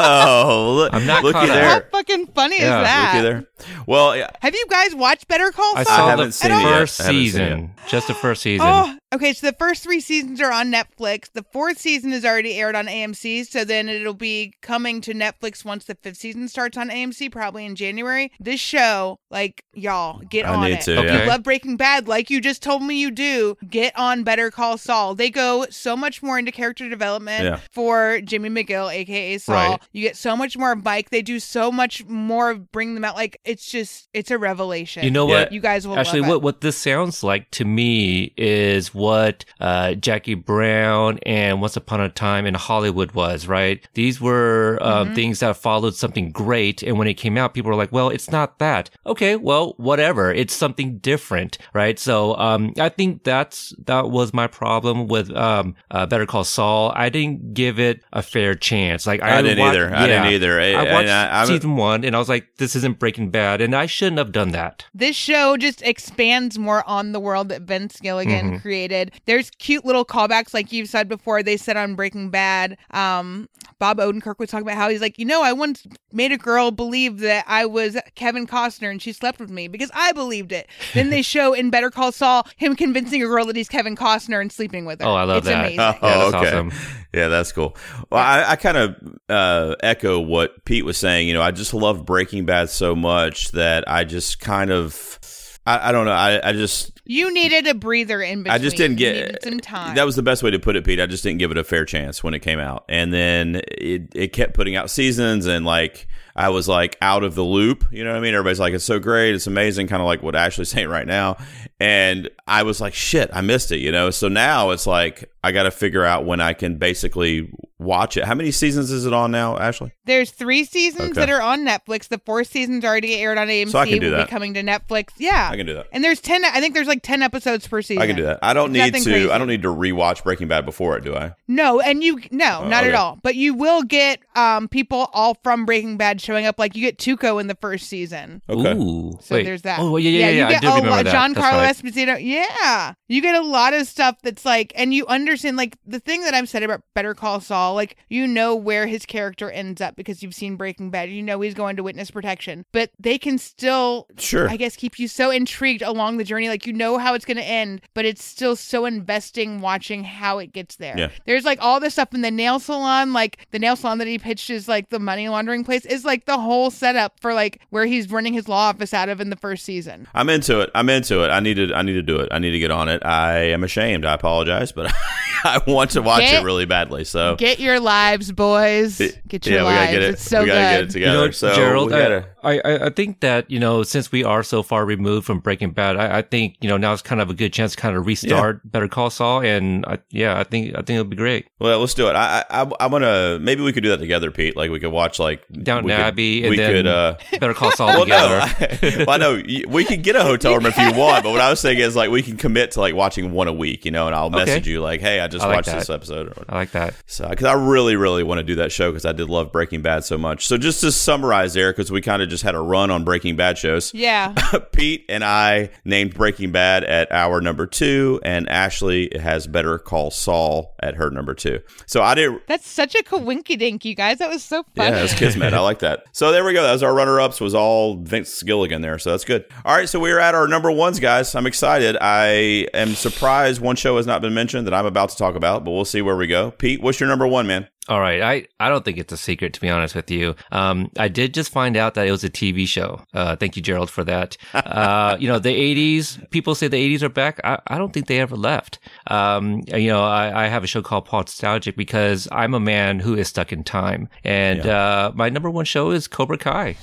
Oh, look, I'm not looky caught up. there. How fucking funny Yeah, is that? Looky there. Well, yeah, Have you guys watched Better Call I Saul? saw haven't the seen it yet. first I haven't seen it season. Just the first season. Oh, okay. So the first three seasons are on Netflix. The fourth season is already aired on A M C. So then it'll be coming to Netflix once the fifth season starts on A M C, probably in January. This show, like, y'all, get I on need it. to, If yeah. you love Breaking Bad, like you just told me you do, get on Better Call Saul. They go so much more into character development Yeah. for Jimmy McGill, aka Saul. Right. You get so much more Mike. They do so much more bring them out. Like, it's just, it's a revelation. You know Yeah. what? You guys will Actually, love what, it. what this sounds like to me is what uh, Jackie Brown and Once Upon a Time in Hollywood was, right? These were um, Mhm. things that followed something great. And when it came out, people were like, well, it's not that. Okay, well, whatever. It's something different, right? So um, I think that's that was my problem with um, uh, Better Call Saul. I didn't give it a fair chance. Like I, I didn't wa- either. I didn't either. I- I watched and I- I'm- season one and I was like, this isn't Breaking Bad. And I shouldn't have done that. This show just expands more on the world that Vince Gilligan Mhm. created. There's cute little callbacks, like you've said before. They said on Breaking Bad, um, Bob Odenkirk was talking about how he's like, you know, I once made a girl believe that I was Kevin Costner and she slept with me because I believed it. Then they show in Better Call Saul him convincing a girl that he's Kevin Costner and sleeping with her. Oh, I love it's that. Amazing. Oh, Yeah, that's okay. awesome. Yeah, that's cool. Well, I, I kind of uh, echo what Pete was saying. You know, I just love Breaking Bad so much that I just kind of, I, I don't know. I, I just, You needed a breather in between. I just didn't You get needed some time. That was the best way to put it, Pete. I just didn't give it a fair chance when it came out, and then it it kept putting out seasons, and like I was like out of the loop. You know what I mean? Everybody's like, it's so great, it's amazing, kind of like what Ashley's saying right now, and I was like, shit, I missed it. You know, so now it's like I got to figure out when I can basically watch it. How many seasons is it on now, Ashley? There's three seasons Okay. that are on Netflix. The fourth season's already aired on A M C. So I can do will that. be coming to Netflix. Yeah, I can do that. And there's ten. I think there's like ten episodes per season. I can do that. I don't It's need nothing to. crazy. I don't need to rewatch Breaking Bad before it, do I? No, and you no, Oh, not at okay. all. But you will get um people all from Breaking Bad showing up. Like you get Tuco in the first season. Okay. Ooh. So Wait. there's that. Oh, yeah, yeah, yeah. you yeah. I get do a remember lot. that. Giancarlo That's right. Esposito. Yeah, you get a lot of stuff that's like, and you understand like the thing that I've said about Better Call Saul. Like you know where his character ends up because you've seen Breaking Bad. You know he's going to witness protection, but they can still, Sure. I guess, keep you so intrigued along the journey. Like you know how it's going to end, but it's still so investing watching how it gets there. Yeah. There's like all this stuff in the nail salon, like the nail salon that he pitched is like the money laundering place is like the whole setup for like where he's running his law office out of in the first season. I'm into it. I'm into it. I need to. I need to do it. I need to get on it. I am ashamed. I apologize, but I want to watch Get- it really badly. So Get your lives, boys. Get your yeah, we lives. gotta get it. It's so we gotta good. get it together. You know, so Gerald, we gotta. I, I, I think that, you know, since we are so far removed from Breaking Bad, I, I think, you know, now it's kind of a good chance to kind of restart Better Call Saul. And I, yeah, I think, I think it'll be great. Well, let's do it. I I I want to. Maybe we could do that together, Pete. Like we could watch like Downton we could- Abbey and we then could, uh, Better Call Saul well, together. No, I, well, I know y- we could get a hotel room if you want, but what I was saying is like we can commit to like watching one a week, you know, and I'll message Okay. you like, hey, I, just I like watched that. this episode. I like that. So, because I really, really want to do that show because I did love Breaking Bad so much. So, just to summarize there, because we kind of just had a run on Breaking Bad shows. Yeah. Pete and I named Breaking Bad at our number two, and Ashley has Better Call Saul at her number two. So, I didn't. That's such a coinkydink, you guys. That was so funny. Yeah, it's kismet. I like that. So, there we go. That was our runner-ups. Was all Vince Gilligan there. So, that's good. All right. So, we're at our number ones, guys. I'm excited. I am surprised one show has not been mentioned that I'm about to talk about, but we'll see where we go. Pete, what's your number one, man? All right. I, I don't think it's a secret, to be honest with you. Um, I did just find out that it was a T V show. Uh, thank you, Gerald, for that. Uh, you know, the eighties, people say the eighties are back. I, I don't think they ever left. Um, you know, I, I have a show called Nostalgic because I'm a man who is stuck in time. And yeah. uh, my number one show is Cobra Kai.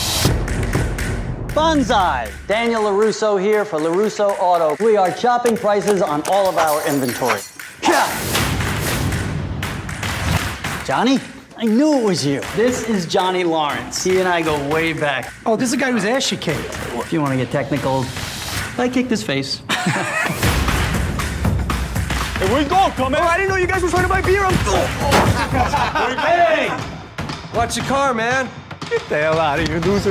Banzai! Daniel LaRusso here for LaRusso Auto. We are chopping prices on all of our inventory. Johnny? I knew it was you. This is Johnny Lawrence. He and I go way back. Oh, this is the guy whose ass you kicked. If you want to get technical, I kicked his face. Hey, where you going, come in? Oh, I didn't know you guys were trying to buy beer. I'm... Oh. Hey! Watch your car, man. Get the hell out of here, loser.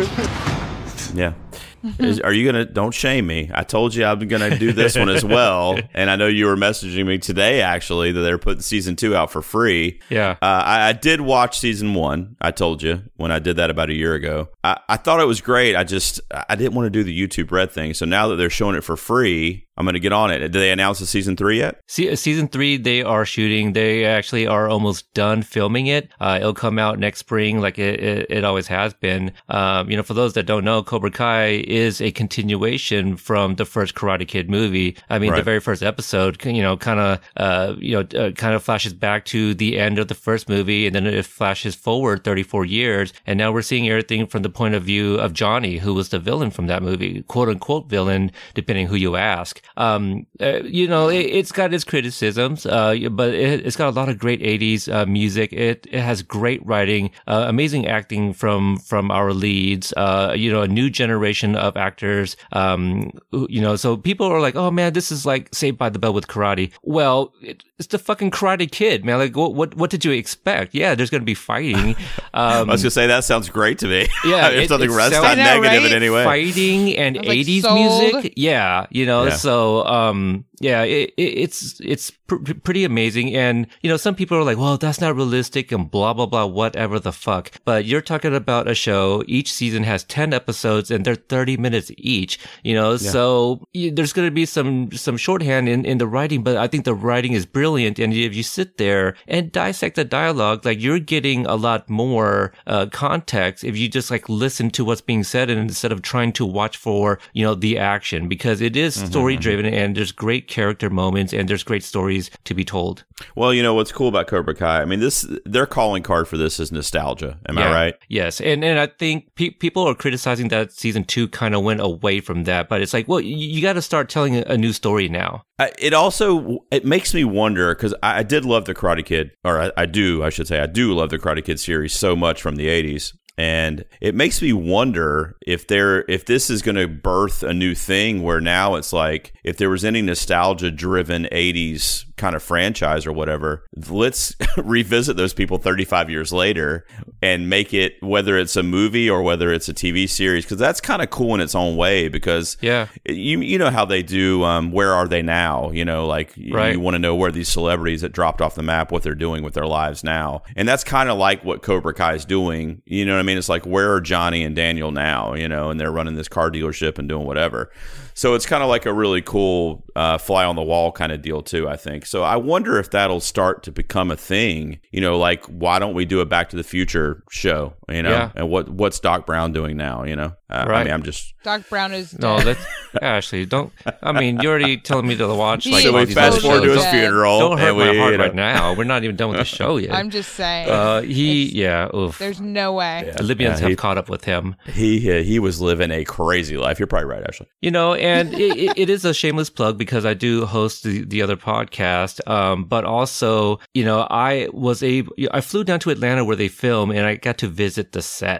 Yeah. Is, are you gonna? Don't shame me. I told you I'm gonna do this one as well, and I know you were messaging me today actually that they're putting season two out for free. Yeah, uh, I, I did watch season one. I told you when I did that about a year ago. I, I thought it was great. I just I didn't want to do the YouTube Red thing. So now that they're showing it for free, I'm going to get on it. Did they announce the season three yet? See, season three, they are shooting. They actually are almost done filming it. Uh, it'll come out next spring like it, it, it always has been. Um, you know, for those that don't know, Cobra Kai is a continuation from the first Karate Kid movie. I mean, right. The very first episode, you know, kind of, uh, you know, uh, kind of flashes back to the end of the first movie, and then it flashes forward thirty-four years. And now we're seeing everything from the point of view of Johnny, who was the villain from that movie, quote unquote villain, depending who you ask. Um, uh, you know, it, it's got its criticisms, uh, but it, it's got a lot of great eighties, uh, music. It, it has great writing, uh, amazing acting from, from our leads, uh, you know, a new generation of actors. Um, you know, so people are like, oh man, this is like Saved by the Bell with karate. Well, it, it's the fucking Karate Kid, man. Like, what, what, what did you expect? Yeah, there's going to be fighting. Um, I was going to say, that sounds great to me. Yeah. There's it, nothing, it that's sounds, not know, negative right? in any way. Fighting and like eighties sold. music. Yeah. You know, Yeah. so, um, yeah, it, it, it's, it's pr- pretty amazing. And, you know, some people are like, well, that's not realistic and blah, blah, blah, whatever the fuck. But you're talking about a show. Each season has ten episodes and they're thirty minutes each, you know, yeah. so you, there's going to be some, some shorthand in, in the writing, but I think the writing is brilliant. And if you sit there and dissect the dialogue, like you're getting a lot more, uh, context if you just like listen to what's being said and instead of trying to watch for, you know, the action, because it is mm-hmm. story driven and there's great character moments and there's great stories to be told. Well, you know what's cool about Cobra Kai? I mean, this their calling card for this is nostalgia. Am yeah. I right? Yes, and and I think pe- people are criticizing that season two kind of went away from that, but it's like, well, you, you got to start telling a, a new story now. I, it also it makes me wonder because I, I did love the Karate Kid, or I, I do, I should say, I do love the Karate Kid series so much from the eighties. And it makes me wonder if there, if this is going to birth a new thing where now it's like, if there was any nostalgia driven eighties kind of franchise or whatever, let's revisit those people thirty-five years later and make it, whether it's a movie or whether it's a T V series, because that's kind of cool in its own way. Because yeah, you you know how they do, um, Where Are They Now? You know, like right. you want to know where these celebrities that dropped off the map, what they're doing with their lives now, and that's kind of like what Cobra Kai is doing. You know what I mean? It's like, where are Johnny and Daniel now? You know, and they're running this car dealership and doing whatever. So it's kind of like a really cool uh, fly on the wall kind of deal too, I think. So I wonder if that'll start to become a thing. You know, like, why don't we do a Back to the Future show? You know, yeah. and what what's Doc Brown doing now? You know, uh, right. I mean, I'm just Doc Brown is dead. No, that's Ashley. Don't. I mean, you're already telling me to watch. Like, so we fast forward to his dead. funeral. Don't hurt and my we, heart you know. right now. We're not even done with the show yet. I'm just saying. Uh, he, yeah, oof. There's no way. Yeah. Libyans Yeah, he, have caught up with him. He uh, he was living a crazy life. You're probably right, Ashley. You know, and it, it, it is a shameless plug because I do host the, the other podcast. Um, but also, you know, I was able, I flew down to Atlanta where they film and I got to visit the sets.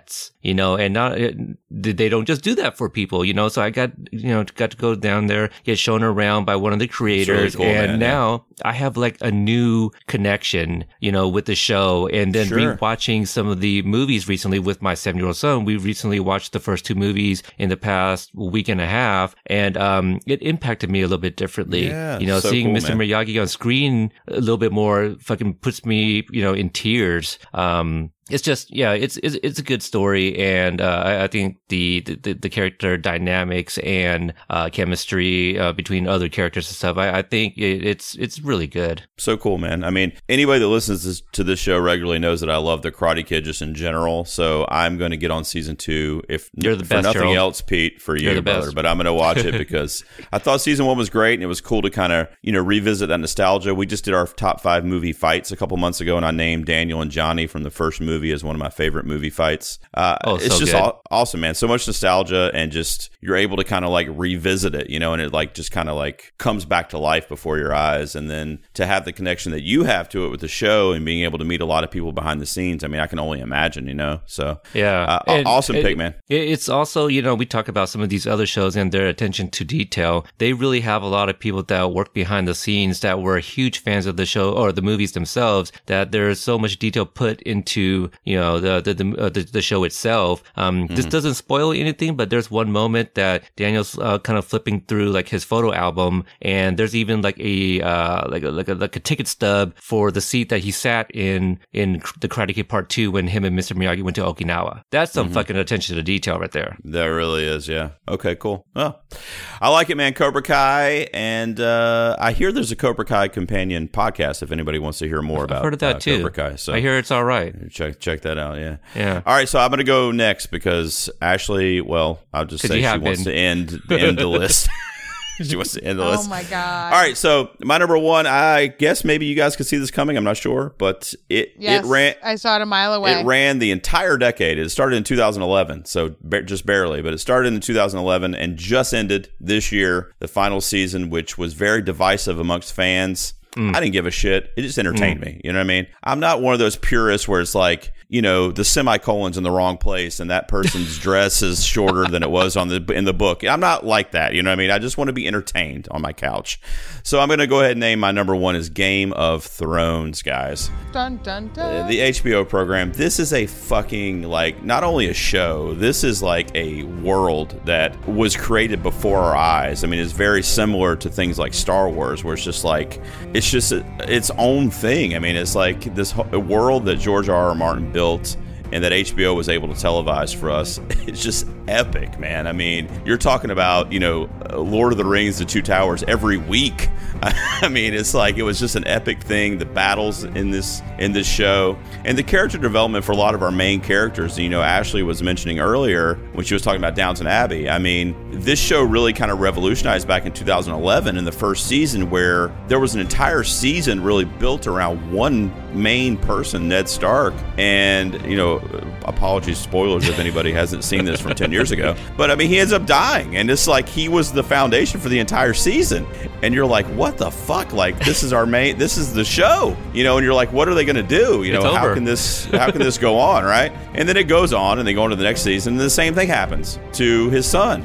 you know, and not, it, they don't just do that for people, you know, so I got, you know, got to go down there, get shown around by one of the creators. Really cool, and man, now yeah. I have like a new connection, you know, with the show. And then Sure. rewatching some of the movies recently with my seven year old son. We recently watched the first two movies in the past week and a half. And, um, it impacted me a little bit differently. Yeah, you know, so seeing cool, Mister man. Miyagi on screen a little bit more fucking puts me, you know, in tears. Um, It's just, yeah, it's it's, it's a good story, and uh, I, I think the, the the character dynamics and uh, chemistry uh, between other characters and stuff, I, I think it, it's it's really good. So cool, man. I mean, anybody that listens to this show regularly knows that I love the Karate Kid just in general. So I'm going to get on season two, if You're the for best, nothing Gerald. else, Pete, for You're you, the best. brother. But I'm going to watch it because I thought season one was great, and it was cool to kind of, you know, revisit that nostalgia. We just did our top five movie fights a couple months ago, and I named Daniel and Johnny from the first movie as one of my favorite movie fights. Uh, Oh, it's so just good. aw- awesome, man. So much nostalgia, and just you're able to kind of like revisit it, you know, and it like just kind of like comes back to life before your eyes. And then to have the connection that you have to it with the show and being able to meet a lot of people behind the scenes, I mean, I can only imagine, you know. So Yeah. uh, And- awesome and pick, man. it- It's also, you know, we talk about some of these other shows and their attention to detail. They really have a lot of people that work behind the scenes that were huge fans of the show or the movies themselves, that there's so much detail put into, you know, the the the, uh, the, the show itself. Um, This Mhm. doesn't spoil anything, but there's one moment that Daniel's uh, kind of flipping through like his photo album, and there's even like a uh, like a, like a like a ticket stub for the seat that he sat in in the Karate Kid Part Two when him and Mister Miyagi went to Okinawa. That's some Mhm. fucking attention to detail right there. There really is, yeah. Okay, cool. Well, I like it, man. Cobra Kai, and uh, I hear there's a Cobra Kai companion podcast if anybody wants to hear more about I've heard of that uh, too. Cobra Kai. So I hear it's all right. check check that out, yeah. Yeah. All right, so I'm going to go next because Ashley, well, I'll just 'Cause say you she have wants been. to end, end the list. She wants to end the Oh list. my god! All right, so my number one, I guess maybe you guys could see this coming. I'm not sure, but it Yes, it ran I saw it a mile away. it ran the entire decade. It started in two thousand eleven, so ba- just barely, but it started in two thousand eleven and just ended this year, the final season, which was very divisive amongst fans. Mm. I didn't give a shit. It just entertained Mm. me. You know what I mean? I'm not one of those purists where it's like, you know, the semicolon's in the wrong place and that person's dress is shorter than it was on the in the book. I'm not like that. You know what I mean? I just want to be entertained on my couch. So I'm going to go ahead and name my number one is Game of Thrones, guys. Dun dun dun. Uh, the H B O program. This is a fucking, like, not only a show, this is like a world that was created before our eyes. I mean, it's very similar to things like Star Wars, where it's just like, it's just a, its own thing. I mean, it's like this ho- world that George R. R. Martin built and that H B O was able to televise for us. It's just epic, man. I mean, you're talking about, you know, Lord of the Rings, The Two Towers every week. I mean, it's like it was just an epic thing. The battles in this in this show and the character development for a lot of our main characters. You know, Ashley was mentioning earlier when she was talking about Downton Abbey. I mean, this show really kind of revolutionized back in two thousand eleven in the first season, where there was an entire season really built around one main person, Ned Stark. And, you know, apologies, spoilers if anybody hasn't seen this from ten years ago. But I mean, he ends up dying, and it's like he was the foundation for the entire season. And you're like, what the fuck? Like, this is our main, this is the show, you know. And you're like, what are they going to do? You know, It's how over. can this, how can this go on, right? And then it goes on, and they go into the next season, and the same thing happens to his son,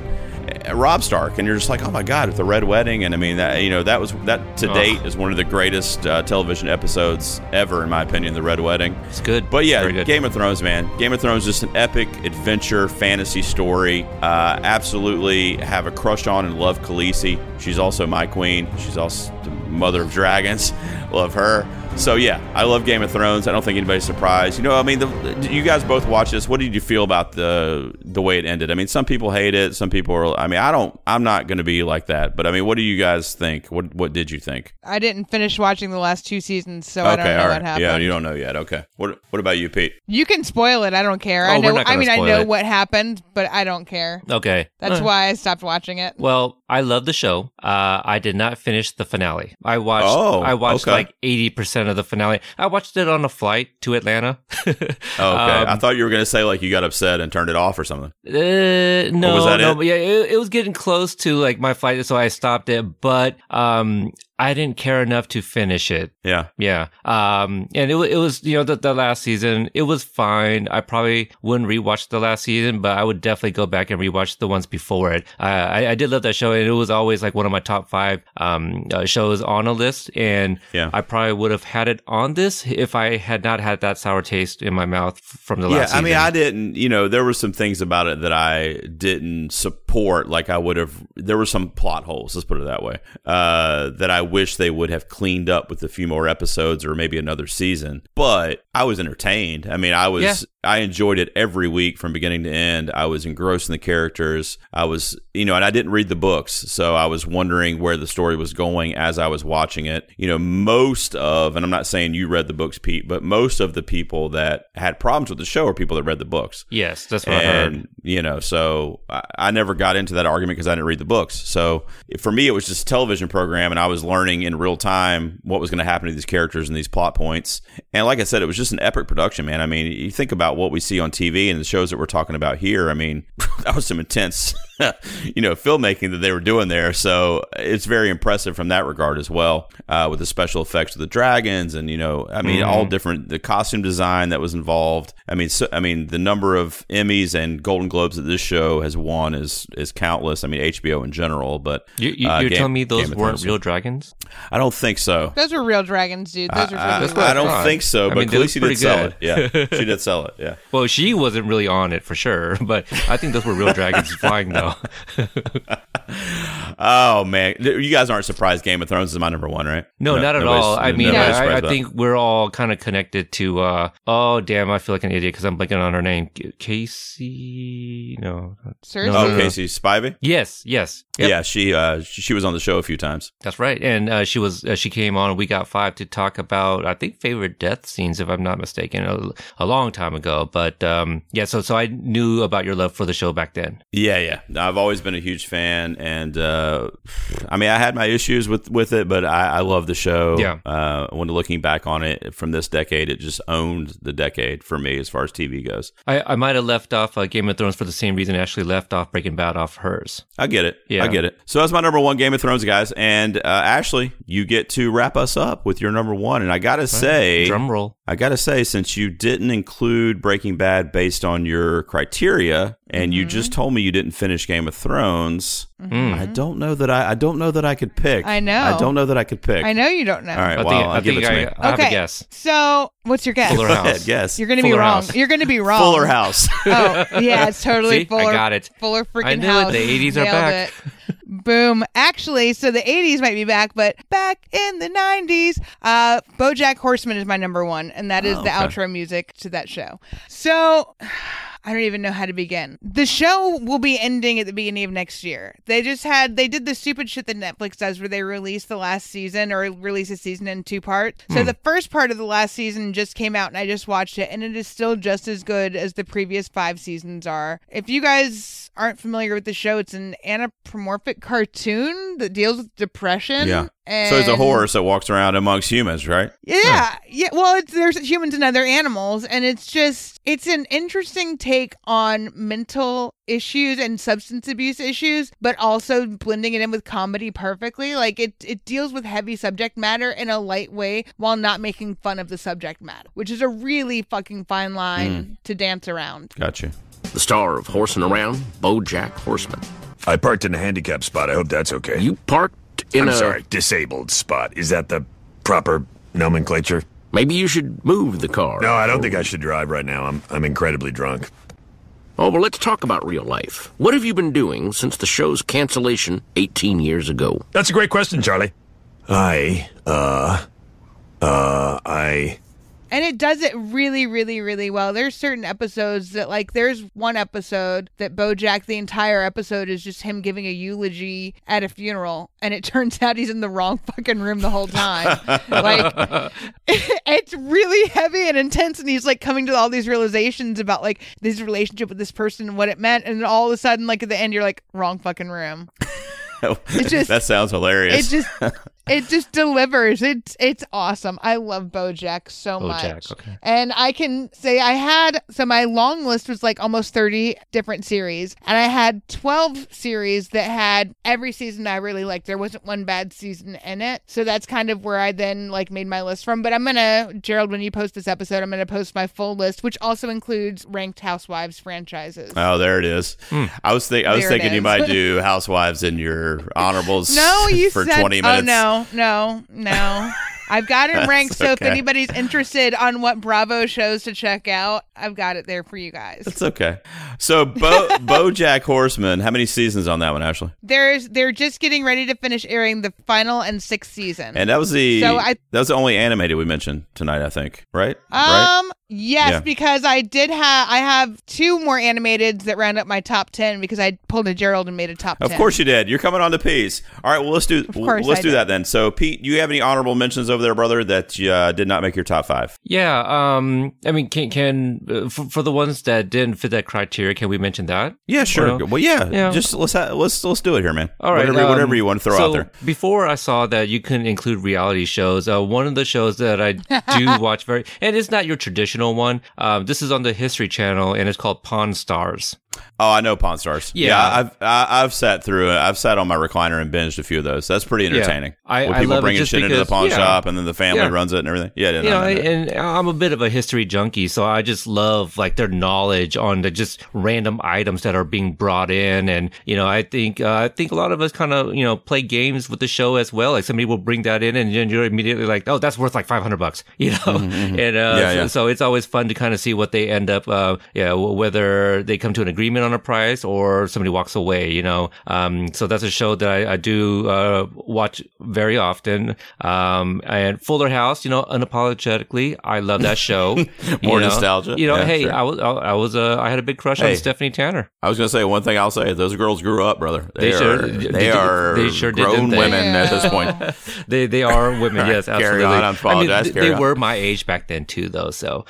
Rob Stark, and you're just like, oh my god, with the Red Wedding. And I mean, that, you know, that was that to Ugh. date is one of the greatest uh, television episodes ever, in my opinion, the Red Wedding. It's good. But yeah, Very good. Game of Thrones, man. Game of Thrones is just an epic adventure fantasy story. Uh, absolutely have a crush on and love Khaleesi. She's also my queen. She's also the mother of dragons. Love her. So yeah, I love Game of Thrones. I don't think anybody's surprised. You know, I mean, the, you guys both watch this. What did you feel about the the way it ended? I mean, some people hate it. Some people are. I mean, I don't. I'm not going to be like that. But I mean, what do you guys think? What What did you think? I didn't finish watching the last two seasons, so I don't know all what happened. Yeah, you don't know yet. Okay. What What about you, Pete? You can spoil it. I don't care. Oh, I we're know. not I gonna mean, I spoil know it. what happened, but I don't care. Okay. That's Uh, why I stopped watching it. Well, I love the show. Uh, I did not finish the finale. I watched. Oh, I watched okay. like eighty percent of the finale. I watched it on a flight to Atlanta. Oh, okay. Um, I thought you were going to say like you got upset and turned it off or something. Uh, no, was that no, it? but yeah, it, it was getting close to like my flight, so I stopped it. But um, I didn't care enough to finish it. Yeah. Yeah. Um, and it, it was, you know, the, the last season, it was fine. I probably wouldn't rewatch the last season, but I would definitely go back and rewatch the ones before it. Uh, I, I did love that show, and it was always like one of my top five um, uh, shows on a list. And yeah. I probably would have had it on this if I had not had that sour taste in my mouth from the yeah, last season. I mean, I didn't, you know, there were some things about it that I didn't support. Like I would have, there were some plot holes, let's put it that way, uh, that I wish they would have cleaned up with a few more episodes or maybe another season. But I was entertained. I mean, I was, yeah. I enjoyed it every week from beginning to end. I was engrossed in the characters. I was, you know, and I didn't read the books, so I was wondering where the story was going as I was watching it. You know, most of, and I'm not saying you read the books, Pete, but most of the people that had problems with the show are people that read the books. Yes, that's what and, I heard. You know, so I, I never got into that argument because I didn't read the books. So for me, it was just a television program, and I was learning in real time what was going to happen to these characters and these plot points. And like I said, it was just an epic production, man. I mean, you think about what we see on T V and the shows that we're talking about here. I mean, that was some intense, you know, filmmaking that they were doing there. So it's very impressive from that regard as well, uh, with the special effects of the dragons and, you know, I mean, mm-hmm. all different, the costume design that was involved. I mean, so, I mean, the number of Emmys and Golden Globes that this show has won is is countless. I mean, H B O in general, but you, you, uh, you're Game, telling me those Game weren't real dragons? I don't think so. Those were real dragons, dude. Those I, are really I, I don't think so, but I mean, Khaleesi did pretty sell good. it. Yeah, she did sell it. Yeah. Well, she wasn't really on it for sure, but I think those were real dragons flying though. Oh man, you guys aren't surprised Game of Thrones is my number one, right? No, no not at all. I mean, I, I think we're all kind of connected to. Uh, oh, damn! I feel like an idiot because I'm blanking on her name. Casey? No. Cersei? No, no, no. Casey Spivey? Yes, yes. Yep. Yeah, she uh, she was on the show a few times. That's right, and uh, she was uh, she came on We Got Five to talk about I think favorite death scenes, if I'm not mistaken, a, a long time ago. But um, yeah, so so I knew about your love for the show back then. Yeah, yeah, I've always been a huge fan, and uh, I mean, I had my issues with, with it, but I, I love the show. Yeah. Uh, when looking back on it from this decade, it just owned the decade for me as far as T V goes. I, I might have left off uh, Game of Thrones for the same reason I actually left off Breaking Bad off hers. I get it. Yeah. I get it. So that's my number one, Game of Thrones, guys. And uh, Ashley, you get to wrap us up with your number one. And I got to say, drum roll. I got to say, since you didn't include Breaking Bad based on your criteria, and mm-hmm. you just told me you didn't finish Game of Thrones, mm-hmm. I don't know that I, I don't know that I could pick. I know. I don't know that I could pick. I know you don't know. All right, I well, think, I'll I give think it to I, me. I have okay. a guess. So, what's your guess? Fuller House. Guess. You're going to be Fuller wrong. House. You're going to be wrong. Fuller House. Oh, yeah, it's totally See? Fuller. I got it. Fuller freaking I knew House. it. The eighties are Nailed back. It. Boom. Actually, so the eighties might be back, but back in the nineties, uh, BoJack Horseman is my number one, and that is Oh, the okay. outro music to that show. So, I don't even know how to begin. The show will be ending at the beginning of next year. They just had, they did the stupid shit that Netflix does where they release the last season or release a season in two parts. So Hmm. the first part of the last season just came out and I just watched it, and it is still just as good as the previous five seasons are. If you guys aren't familiar with the show, it's an anthropomorphic cartoon that deals with depression. Yeah. And So he's a horse that walks around amongst humans, right? Yeah, yeah. Well, it's, there's humans and other animals, and it's just it's an interesting take on mental issues and substance abuse issues, but also blending it in with comedy perfectly. Like it, it deals with heavy subject matter in a light way while not making fun of the subject matter, which is a really fucking fine line Mm. to dance around. Gotcha. The star of Horsing Around, BoJack Horseman. I parked in a handicap spot. I hope that's okay. You parked in I'm a... sorry, disabled spot. Is that the proper nomenclature? Maybe you should move the car. No, I don't think I should drive right now. I'm I'm incredibly drunk. Oh, well, let's talk about real life. What have you been doing since the show's cancellation eighteen years ago? That's a great question, Charlie. I, uh, uh, I... And it does it really, really, really well. There's certain episodes that, like, there's one episode that BoJack, the entire episode is just him giving a eulogy at a funeral, and it turns out he's in the wrong fucking room the whole time. Like, it's really heavy and intense, and he's, like, coming to all these realizations about, like, this relationship with this person and what it meant, and then all of a sudden, like, at the end, you're like, wrong fucking room. It's just, that sounds hilarious. It just, it just delivers. It's it's awesome. I love BoJack so BoJack, much. okay. And I can say I had, so my long list was like almost thirty different series. And I had twelve series that had every season I really liked. There wasn't one bad season in it. So that's kind of where I then like made my list from. But I'm going to, Gerald, when you post this episode, I'm going to post my full list, which also includes ranked Housewives franchises. Oh, there it is. I was, think, I was There it thinking you is. might do Housewives in your honorables No, you for said, twenty minutes. Oh, no, no, no. I've got it ranked, so if okay. anybody's interested on what Bravo shows to check out, I've got it there for you guys. That's okay. So, Bo- BoJack Horseman, how many seasons on that one, Ashley? There's they're just getting ready to finish airing the final and sixth season. And that was the So I- that was the only animated we mentioned tonight, I think. Right? Um, right? yes, Yeah. because I did have I have two more animateds that round up my top ten because I pulled a Gerald and made a top Of ten. course you did. You're coming on to P's. All right. Well, let's do. course let's I do did. that then. So, Pete, do you have any honorable mentions over there, brother, that you, uh, did not make your top five? Yeah, um, I mean, can can uh, for, for the ones that didn't fit that criteria, can we mention that? Yeah, sure. Or no? Well, yeah. Yeah. Just let's ha- let's let's do it here, man. All right, Whatever, um, whatever you want to throw so out there. Before I saw that you couldn't include reality shows, uh, one of the shows that I do watch very, and it's not your traditional one. Um, this is on the History Channel, and it's called Pawn Stars. Oh, I know Pawn Stars. Yeah. I've I, I've sat through it. I've sat on my recliner and binged a few of those. That's pretty entertaining. Yeah. I- With I people love it bringing just shit into the because- pawn yeah. shop, and then the family Yeah. runs it and everything. Yeah, You no, know, no, no. and I'm a bit of a history junkie, so I just love like their knowledge on the just random items that are being brought in, and you know, I think uh, I think a lot of us kind of you know play games with the show as well. Like somebody will bring that in, and then you're immediately like, oh, that's worth like five hundred bucks, you know. Mm-hmm, And uh, Yeah, so, yeah. so it's always fun to kind of see what they end up, uh, yeah, w- whether they come to an agreement on a price or somebody walks away, you know. Um, so that's a show that I, I do uh, watch very often. Um, and Fuller House, you know, unapologetically, I love that show. More You know? nostalgia. You know, Yeah, hey, sure. I was, I, I was, uh, I had a big crush Hey. on Stephanie Tanner. I was going to say one thing. I'll say those girls grew up, brother. They, They are sure- they they- are they sure did, grown didn't they? women at this point. they they are women, yes, Carry absolutely. on, I apologize, mean, th- carry they on. were my age back then too, though. So,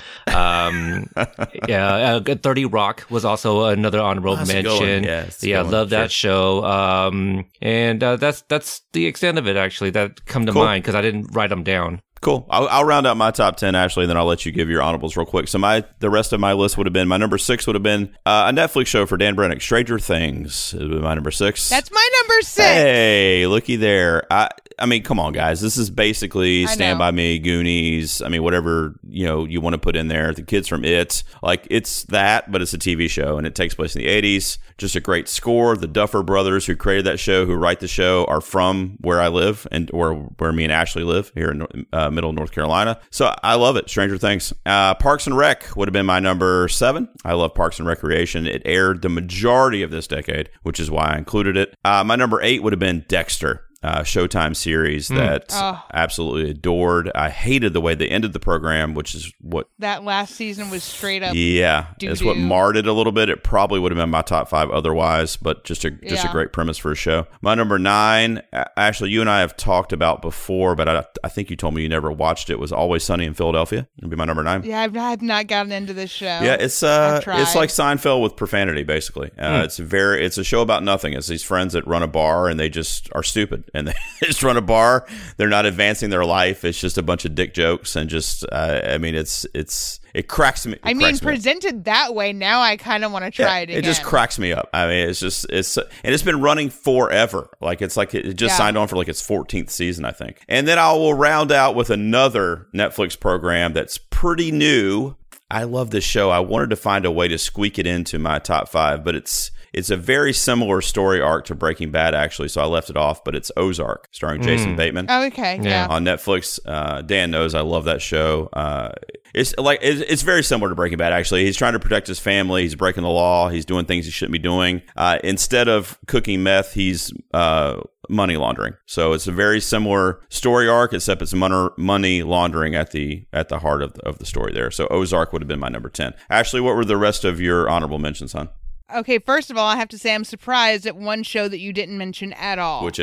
um, yeah, uh, thirty Rock was also another honorable That's a good one. mention. Yeah, it's a yeah, good one, love that sure. show. Um, and uh, that's that's the extent of it actually that come to Cool. mind because I didn't write them down. Cool. I'll, I'll round out my top ten, Ashley, and then I'll let you give your honorables real quick. So my the rest of my list would have been, my number six would have been uh, a Netflix show for Dan Brennick, Stranger Things. It would be my number six. That's my number six. Hey, looky there. I I mean, come on, guys. This is basically I Stand know. By Me, Goonies. I mean, whatever, you know, you want to put in there. The kids from It. Like, it's that, but it's a T V show, and it takes place in the eighties. Just a great score. The Duffer Brothers, who created that show, who write the show, are from where I live, and or where me and Ashley live, here in uh, middle North Carolina. So I love it. Stranger Things. Uh, Parks and Rec would have been my number seven. I love Parks and Recreation. It aired the majority of this decade, which is why I included it. Uh, my number eight would have been Dexter. Uh, Showtime series Mm. that Oh. absolutely adored. I hated the way they ended the program, which is what, That last season was straight up. yeah, it's what doo-doo. marred it a little bit. It probably would have been my top five otherwise, but just a just a Yeah. great premise for a show. My number nine, A- Ashley, you and I have talked about before, but I, I think you told me you never watched it. Was Always Sunny in Philadelphia. It'd be my number nine. Yeah, I've, I've not gotten into this show. Yeah, it's uh, I've tried. it's like Seinfeld with profanity, basically. Uh, Hmm. It's very, it's a show about nothing. It's these friends that run a bar and they just are stupid and they just run a bar. They're not advancing their life. It's just a bunch of dick jokes and just, uh, I mean, it's it's it cracks me. It I mean, cracks me up. presented that way, now I kind of want to try Yeah, it again. It just cracks me up. I mean, it's just it's and it's been running forever. Like it's like it just Yeah. signed on for like its fourteenth season, I think. And then I will round out with another Netflix program that's pretty new. I love this show. I wanted to find a way to squeak it into my top five, but it's it's a very similar story arc to Breaking Bad, actually. So I left it off. But it's Ozark, starring Jason Mm. Bateman. Oh, okay, yeah. Yeah. On Netflix. Uh, Dan knows I love that show. Uh, it's like it's, it's very similar to Breaking Bad. Actually, he's trying to protect his family. He's breaking the law. He's doing things he shouldn't be doing. Uh, instead of cooking meth, he's uh, money laundering. So it's a very similar story arc, except it's money money laundering at the at the heart of the, of the story there. So Ozark would have been my number ten. Ashley, what were the rest of your honorable mentions, hon? Okay, first of all, I have to say I'm surprised at one show that you didn't mention at all. Which is?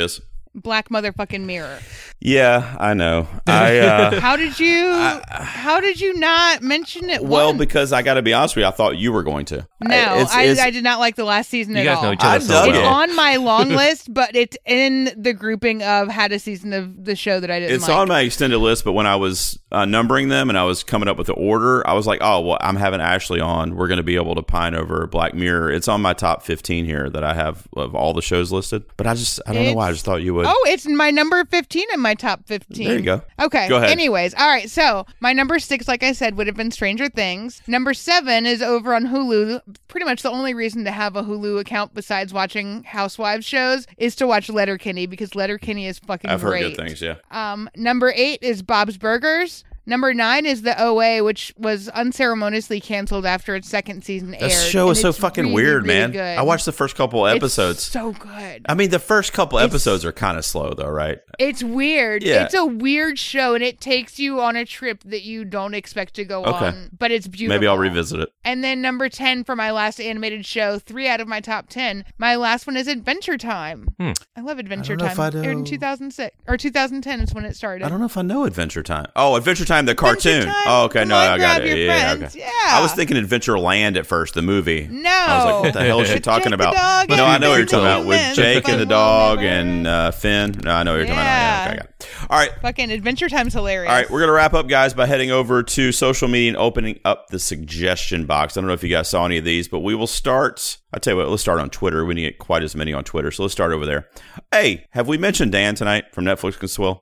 Black motherfucking Mirror. Yeah, I know. I uh, How did you? I, how did you not mention it? Well, once? because I got to be honest with you, I thought you were going to. No, It's- I, it's- I did not like the last season You at guys all. know each other I so dug well. It's it. on my long list, but it's in the grouping of had a season of the show that I didn't It's like. on my extended list, but when I was uh, numbering them and I was coming up with the order, I was like, oh, well, I'm having Ashley on. We're going to be able to pine over Black Mirror. It's on my top fifteen here that I have of all the shows listed. But I just, I don't know why. I just thought you would. Oh, it's my number fifteen in my top fifteen. There you go. Okay. Go ahead. Anyways, all right. So my number six, like I said, would have been Stranger Things. Number seven is over on Hulu. Pretty much the only reason to have a Hulu account besides watching Housewives shows is to watch Letterkenny because Letterkenny is fucking I've great. heard good things, yeah. Um, number eight is Bob's Burgers. Number nine is the O A, which was unceremoniously canceled after its second season aired. That show and is so it's fucking really, weird, really man. good. I watched the first couple episodes. It's so good. I mean, the first couple It's- episodes are kind of slow, though, right? It's weird. Yeah. It's a weird show, and it takes you on a trip that you don't expect to go Okay. on, but it's beautiful. Maybe I'll revisit it. And then number ten for my last animated show, three out of my top ten. My last one is Adventure Time. Hmm. I love Adventure I don't know Time. if I Aired in do. two thousand six or two thousand ten is when it started. I don't know if I know Adventure Time. Oh, Adventure Time, the cartoon. Oh, okay. No, Come on, I got grab it. your Yeah, friends. okay. Yeah. I was thinking Adventure Land at first, the movie. No. I was like, what the hell is she talking Jake the about? dog No, and I know what you're talking about with Finn. Jake and the Fun dog and uh, Finn. No, I know what you're talking about. Yeah, okay, I got it. All right. Fucking Adventure Time's hilarious. All right, we're going to wrap up, guys, by heading over to social media and opening up the suggestion box. I don't know if you guys saw any of these, but we will start. I'll tell you what, let's start on Twitter. We didn't get quite as many on Twitter, so let's start over there. Hey, have we mentioned Dan tonight from Netflix and Swill?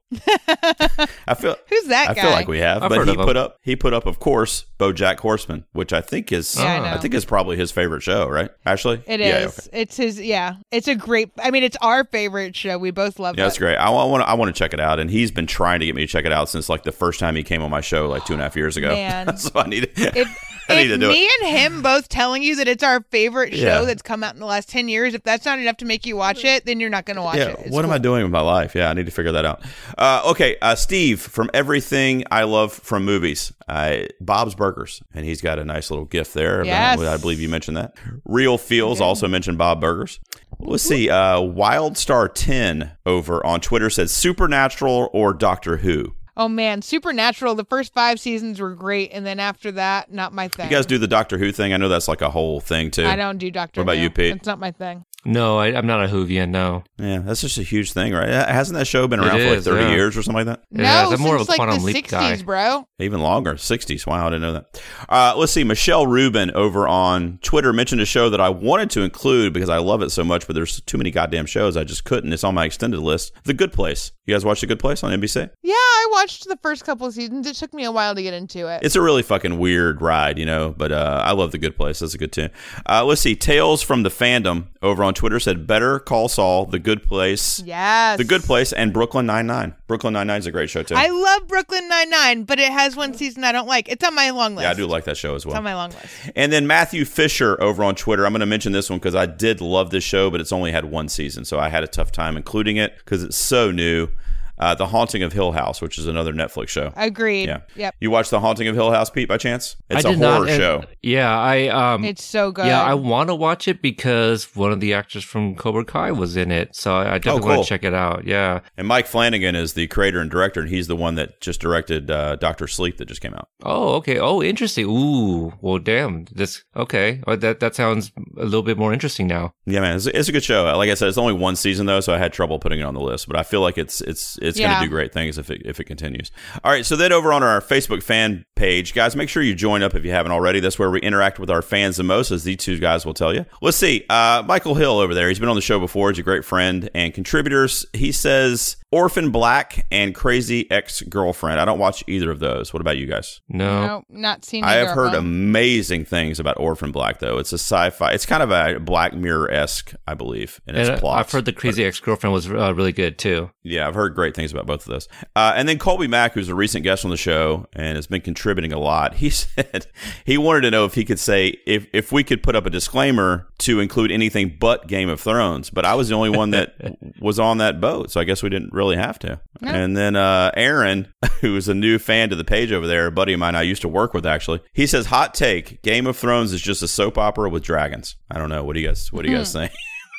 I feel Who's that I guy? feel like we have, I've but heard he of him. put up he put up, of course, BoJack Horseman, which I think is Yeah, I know. I think is probably his favorite show, right? Ashley? It yeah, is. okay. It's his. Yeah. It's a great. I mean, it's our favorite show. We both love Yeah, it. that's great. I want to I want to check it out, and he's been trying to get me to check it out since like the first time he came on my show like two and a half years ago. Man. so I need to, If, I need if to do me it. and him both telling you that it's our favorite show Yeah. that's come out in the last ten years, if that's not enough to make you watch it, then you're not going to watch Yeah, it. It's what am I cool. doing with my life? Yeah, I need to figure that out. Uh, okay, uh, Steve from Everything I Love from Movies, uh, Bob's Burgers, and he's got a nice little gift there. Yes. I believe you mentioned that. Real Feels also mentioned Bob Burgers. Let's see. Uh, Wildstar ten over on Twitter says Supernatural or Doctor Who. Oh man, Supernatural. The first five seasons were great, and then after that, not my thing. You guys do the Doctor Who thing? I know that's like a whole thing too. I don't do Doctor What about Who. you, Pete? It's not my thing. No, I, I'm not a Whovian, no. Yeah, that's just a huge thing, right? Hasn't that show been around It for like is, thirty yeah. years or something like that? No, Yeah, I'm since more of a like Quantum the Leap sixties, guy. bro. Even longer, sixties. Wow, I didn't know that. Uh, let's see. Michelle Rubin over on Twitter mentioned a show that I wanted to include because I love it so much, but there's too many goddamn shows. I just couldn't. It's on my extended list. The Good Place. You guys watch The Good Place on N B C? Yeah, I watched the first couple of seasons. It took me a while to get into it. It's a really fucking weird ride, you know, but uh, I love The Good Place. That's a good tune. Uh, let's see. Tales from the Fandom over on Twitter said Better Call Saul, The Good Place. Yes. The Good Place, and Brooklyn Nine-Nine. Brooklyn Nine-Nine is a great show, too. I love Brooklyn Nine-Nine, but it has one season I don't like. It's on my long list. Yeah, I do like that show as well. It's on my long list. And then Matthew Fisher over on Twitter. I'm going to mention this one because I did love this show, but it's only had one season, so I had a tough time including it because it's so new. Uh, The Haunting of Hill House, which is another Netflix show. Agreed. Yeah. Yep. You watched The Haunting of Hill House, Pete, by chance? It's I a did horror not, and- show. Yeah, I um It's so good. Yeah, I want to watch it because one of the actors from Cobra Kai was in it, so I I definitely Oh, cool. want to check it out. Yeah. And Mike Flanagan is the creator and director, and he's the one that just directed uh, Doctor Sleep that just came out. Oh, okay. Oh, interesting. Ooh, well, damn. This okay. Well, that that sounds a little bit more interesting now. Yeah, man, it's, it's a good show. Like I said, it's only one season though, so I had trouble putting it on the list. But I feel like it's it's it's going Yeah. to do great things if it if it continues. All right, so then over on our Facebook fan page, guys, make sure you join up if you haven't already. That's where we interact with our fans the most, as these two guys will tell you. Let's see, uh, Michael Hill over there. He's been on the show before. He's a great friend and contributors. He says Orphan Black and Crazy Ex-Girlfriend. I don't watch either of those. What about you guys? No, No, not seen I either have of heard them. amazing things about Orphan Black, though. It's a sci-fi. It's kind of a Black Mirror-esque, I believe, in its and plot. I've heard the Crazy Ex-Girlfriend was uh, really good too. Yeah, I've heard great things about both of those. Uh, and then Colby Mack, who's a recent guest on the show and has been contributing a lot, he said he wanted to know if he could say if, if we could put up a disclaimer to include anything but Game of Thrones. But I was the only one that was on that boat, so I guess we didn't really have to. No. And then uh, Aaron, who's a new fan to the page over there, a buddy of mine I used to work with actually, he says, hot take, Game of Thrones is just a soap opera with dragons. I don't know. What do you guys, what do you guys think?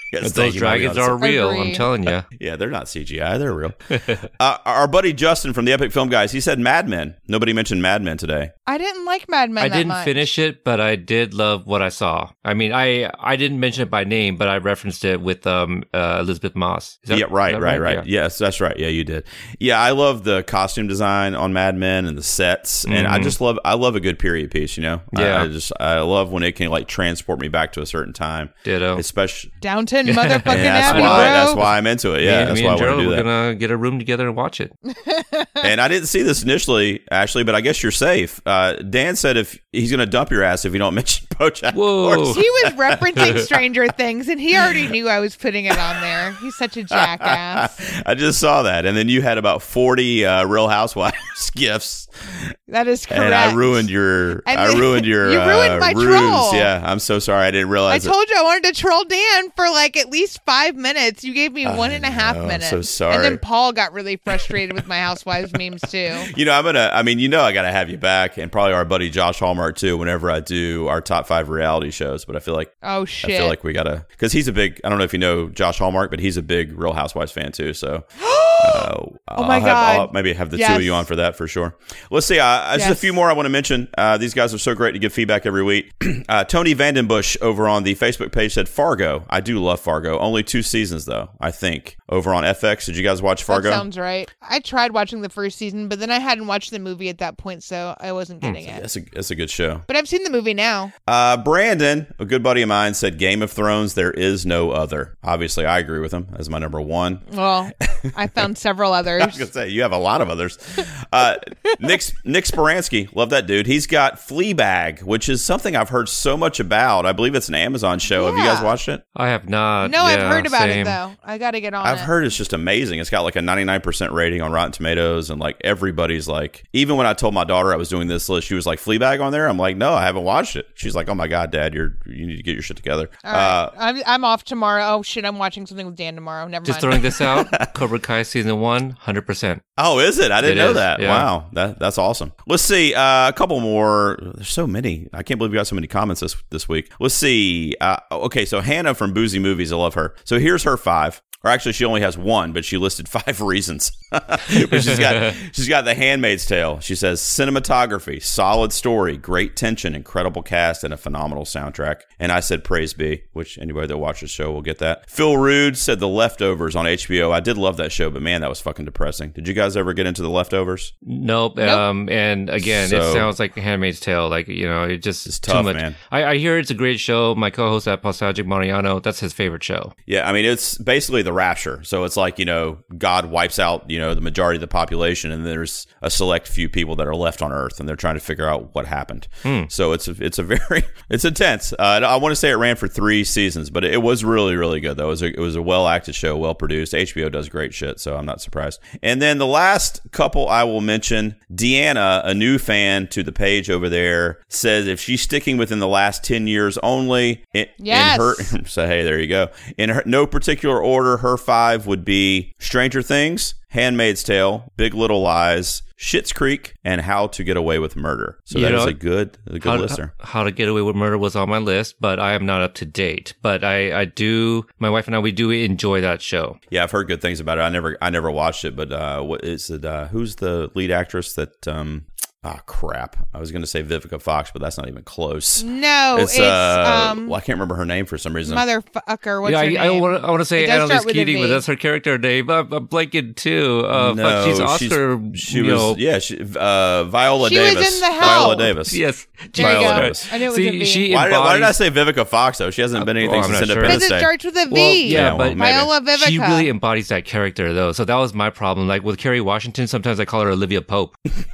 But those dragons are real, I'm telling you. Yeah, they're not C G I. They're real. uh, our buddy Justin from the Epic Film Guys, he said Mad Men. Nobody mentioned Mad Men today. I didn't like Mad Men I that didn't much. finish it, but I did love what I saw. I mean, I I didn't mention it by name, but I referenced it with um uh, Elizabeth Moss. Is that, yeah, right, that right, right. Yeah. Yes, that's right. Yeah, you did. Yeah, I love the costume design on Mad Men and the sets, and Mhm. I just love I love a good period piece. You know, Yeah. I, I just I love when it can like transport me back to a certain time. Ditto. Especially Downton motherfucking And that's Abbey, why bro. that's why I'm into it. Yeah, me, that's me why I and want Gerald, to do we're that. gonna get a room together and watch it. And I didn't see this initially, Ashley, but I guess you're safe. Uh, Dan said if he's going to dump your ass if you don't mention BoJack Whoa. Horseman. He was referencing Stranger Things, and he already knew I was putting it on there. He's such a jackass. I just saw that, and then you had about forty uh, Real Housewives gifts. That is correct. And I ruined your, And I then- ruined your, you ruined uh, my ruse. troll. Yeah, I'm so sorry. I didn't I realize. it. told you I wanted to troll Dan for like at least five minutes. You gave me one and a half know, I'm minutes. so sorry. And then Paul got really frustrated with my Housewives memes too. You know, I'm gonna. I mean, you know, I gotta have you back, and probably our buddy Josh Hallmark too. Whenever I do our top five reality shows, but I feel like, Oh I shit. feel like we gotta, because he's a big. I don't know if you know Josh Hallmark, but he's a big Real Housewives fan too. So, uh, Oh my I'll have, God. I'll maybe have the two Yes. of you on for that for sure. Let's see. Uh, Just a Yes. few more I want to mention. Uh, these guys are so great to give feedback every week. uh, Tony Vandenbush over on the Facebook page said Fargo. I do love Fargo. Only two seasons though, I think. Over on F X. Did you guys watch Fargo? That sounds right. I tried watching the first season, but then I hadn't watched the movie at that point, so I wasn't getting it. That's a, that's a good show. But I've seen the movie now. Uh, Brandon, a good buddy of mine, said Game of Thrones, there is no other. Obviously, I agree with him as my number one. Well, I found several I was others. going to say, you have a lot of others. Uh, Nick, Nick Sparansky, love that dude. He's got Fleabag, which is something I've heard so much about. I believe it's an Amazon show. Have you guys Yeah. watched it? I have not. No, I've Yeah, heard about same. it though. I got to get on I've it. heard it's just amazing. It's got like a ninety-nine percent rating on Rotten Tomatoes, and like everybody's like, even when I told my daughter I was doing this list, she was like, Fleabag on there? I'm like, no, I haven't watched it. She's like, oh my God, Dad, you're you need to get your shit together. All right. Uh, I'm, I'm off tomorrow. Oh shit, I'm watching something with Dan tomorrow. Never Just mind. throwing this out, Cobra Kai season one, one hundred percent. Oh, is it? I didn't It know is, that. yeah. Wow, that that's awesome. Let's see uh, a couple more. There's so many. I can't believe we got so many comments this this week. Let's see. Uh, okay, so Hannah from Boozy Movies, I love her. So here's her five. Or actually, she only has one, but she listed five reasons. But she's got she's got The Handmaid's Tale. She says cinematography, solid story, great tension, incredible cast, and a phenomenal soundtrack. And I said praise be, which anybody that watches the show will get that. Phil Rude said The Leftovers on H B O. I did love that show, but man, that was fucking depressing. Did you guys ever get into The Leftovers? Nope. Nope. Um, and again, So- it sounds like Handmaid's Tale. Like, you know, it just It's too tough, much. man. I, I hear it's a great show. My co-host at Nostalgic Mariano, that's his favorite show. Yeah, I mean, it's basically the rapture. So it's like, you know, God wipes out, you know, the majority of the population, and there's a select few people that are left on Earth, and they're trying to figure out what happened. Hmm. So it's a, it's a very, it's intense. Uh, I want to say it ran for three seasons, but it was really, really good, though. It was a, it was a well-acted show, well-produced. H B O does great shit, so I'm not surprised. And then the last couple I will mention, Deanna, a new fan to the page over there, says if she's sticking within the last ten years only, in, Yes. in her, so hey, there you go. In her, no particular order, her five would be Stranger Things, Handmaid's Tale, Big Little Lies, Schitt's Creek, and How to Get Away with Murder. So You that is know, a good, a good How, listener. How to Get Away with Murder was on my list, but I am not up to date. But I, I do, my wife and I, we do enjoy that show. Yeah, I've heard good things about it. I never, I never watched it, but uh, what is it? Uh, who's the lead actress that? Um, Ah, crap. I was going to say Vivica Fox, but that's not even close. No, it's, uh, um, well, I can't remember her name for some reason. motherfucker. What's yeah, her I, name? I want to, I want to say It does Annalise start with a Keating, V. but that's her character name. I'm, I'm blanking too. Uh, no, but she's Oscar. she's, she you was, know, yeah, she, uh, Viola She was Davis. in The Help. Viola Davis. Yes, There you Viola go. Davis. I knew it was See, a V. she Why did, why did I embodies- say Vivica Fox though? She hasn't been anything Oh, I'm since not sure. Independence Because it Day. starts with a V. Well, yeah, Yeah, well, but maybe. Viola Vivica. she really embodies that character, though. So that was my problem. Like with Kerry Washington, sometimes I call her Olivia Pope.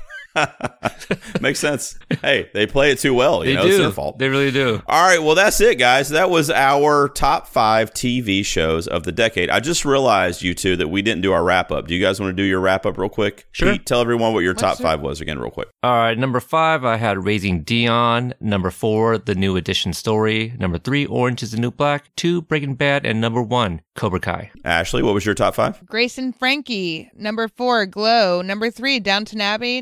Makes sense. Hey, they play it too well. You They know, do. it's their fault. They really do. All right, well, that's it, guys. That was our top five T V shows of the decade. I just realized, you two, that we didn't do our wrap up. Do you guys want to do your wrap up real quick? Sure. Pete, tell everyone what your top What's it? five was again, real quick. All right, number five, I had Raising Dion. Number four, The New Edition Story. Number three, Orange is the New Black. Two, Breaking Bad. And number one, Cobra Kai. Ashley, what was your top five? Grace and Frankie. Number four, Glow. Number three, Downton Abbey. Number two,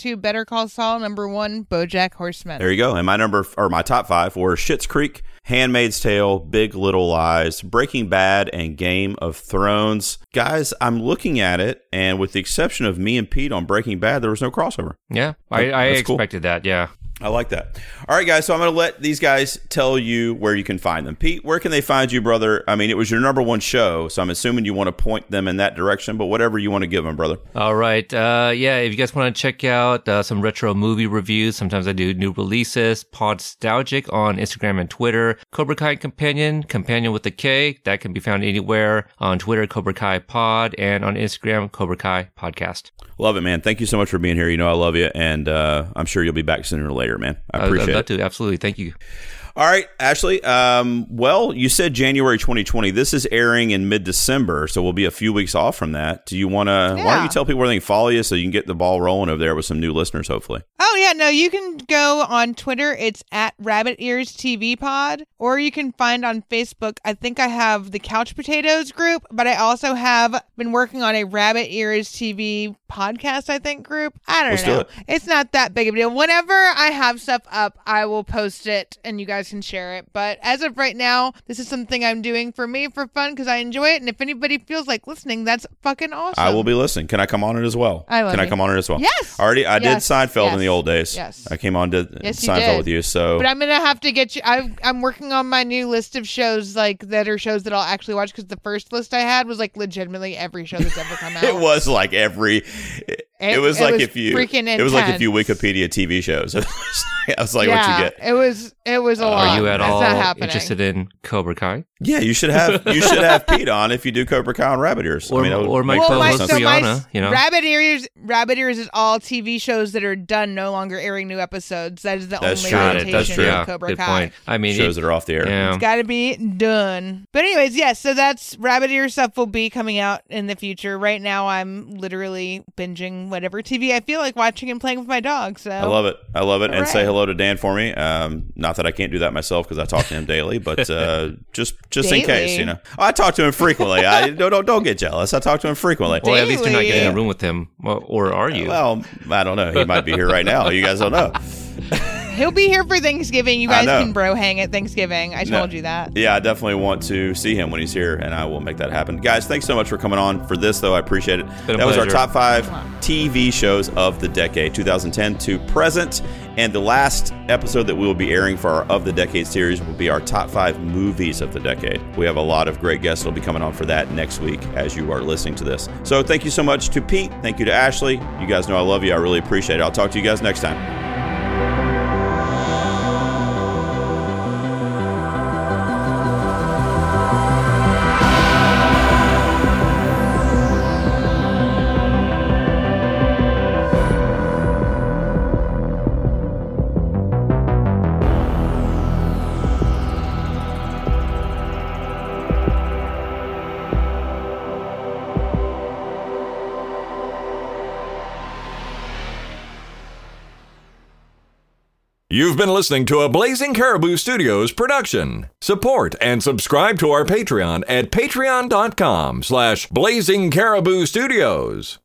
two, Better Call Saul. Number one, BoJack Horseman. There you go. And my number, or my top five were Schitt's Creek, Handmaid's Tale, Big Little Lies, Breaking Bad, and Game of Thrones. Guys, I'm looking at it, and with the exception of me and Pete on Breaking Bad, there was no crossover. Yeah, I, I expected cool. that, yeah. I like that. All right, guys, so I'm going to let these guys tell you where you can find them. Pete, where can they find you, brother? I mean, it was your number one show, so I'm assuming you want to point them in that direction, but whatever you want to give them, brother. All right. Uh, yeah, if you guys want to check out uh, some retro movie reviews, sometimes I do new releases, Podstalgic on Instagram and Twitter, Cobra Kai Companion, Companion with a K, that can be found anywhere, on Twitter, Cobra Kai Pod, and on Instagram, Cobra Kai Podcast. Love it, man. Thank you so much for being here. You know I love you, and uh, I'm sure you'll be back sooner or later, man. I appreciate I'd love it. to. Absolutely. Thank you. All right, Ashley. Um, well, you said January twenty twenty. This is airing in mid-December, so we'll be a few weeks off from that. Do you want to? Yeah. Why don't you tell people where they can follow you so you can get the ball rolling over there with some new listeners, hopefully? Oh, yeah. No, you can go on Twitter. It's at Rabbit Ears T V Pod. Or you can find on Facebook. I think I have the Couch Potatoes group, but I also have been working on a Rabbit Ears T V podcast, I think, group. I don't Let's know. do it. It's not that big of a deal. Whenever I have stuff up, I will post it and you guys can share it. But as of right now, this is something I'm doing for me for fun because I enjoy it. And if anybody feels like listening, that's fucking awesome. I will be listening. Can I come on it as well? I love Can I you. come on it as well? Yes. Already, I Yes. did Seinfeld Yes. in the old days. Yes. I came on to Yes, you Seinfeld did. with you. So But I'm gonna have to get you. I, I'm working on my new list of shows, like that are shows that I'll actually watch. Because the first list I had was like legitimately every show that's ever come out. it was like every. It, It- was it like was if you. freaking It was like if you intense. Wikipedia T V shows. I was like, yeah, what you get? it was. It was a lot. Are you at That's all not happening. interested in Cobra Kai? Yeah, you should have you should have Pete on if you do Cobra Kai and Rabbit Ears. Or- I mean, that would or my make Well, my, co-host so my Brianna, you know? Rabbit Ears, Rabbit Ears is all T V shows that are done, no longer airing new episodes. That is the That's only true. rotation That's true. of Yeah, Cobra good Kai. point. I mean, shows it- that are off the air. Yeah. It's got to be done. But anyways, yes, so that's Rabbit Ear stuff will be coming out in the future. Right now, I'm literally binging whatever T V I feel like watching and playing with my dog. So I love it. I love it. All And right. say hello to Dan for me. Um, not that I can't do that myself because I talk to him daily, but uh, just just in Daily? case, you know. I talk to him frequently. I don't, don't don't get jealous. I talk to him frequently. Well, at least you're not Daily. getting in a room with him. Well, or are you? Well, I don't know. He might be here right now. You guys don't know. he'll be here for Thanksgiving. You I guys know. can bro hang at Thanksgiving. I No. told you that. Yeah, I definitely want to see him when he's here, and I will make that happen. Guys, thanks so much for coming on for this, though. I appreciate it. Been a That was our pleasure. top five T V shows of the decade, two thousand ten to present. And the last episode that we will be airing for our Of the Decade series will be our top five movies of the decade. We have a lot of great guests that will be coming on for that next week as you are listening to this. So thank you so much to Pete. Thank you to Ashley. You guys know I love you. I really appreciate it. I'll talk to you guys next time. You've been listening to a Blazing Caribou Studios production. Support and subscribe to our Patreon at patreon.com slash Blazing Caribou Studios.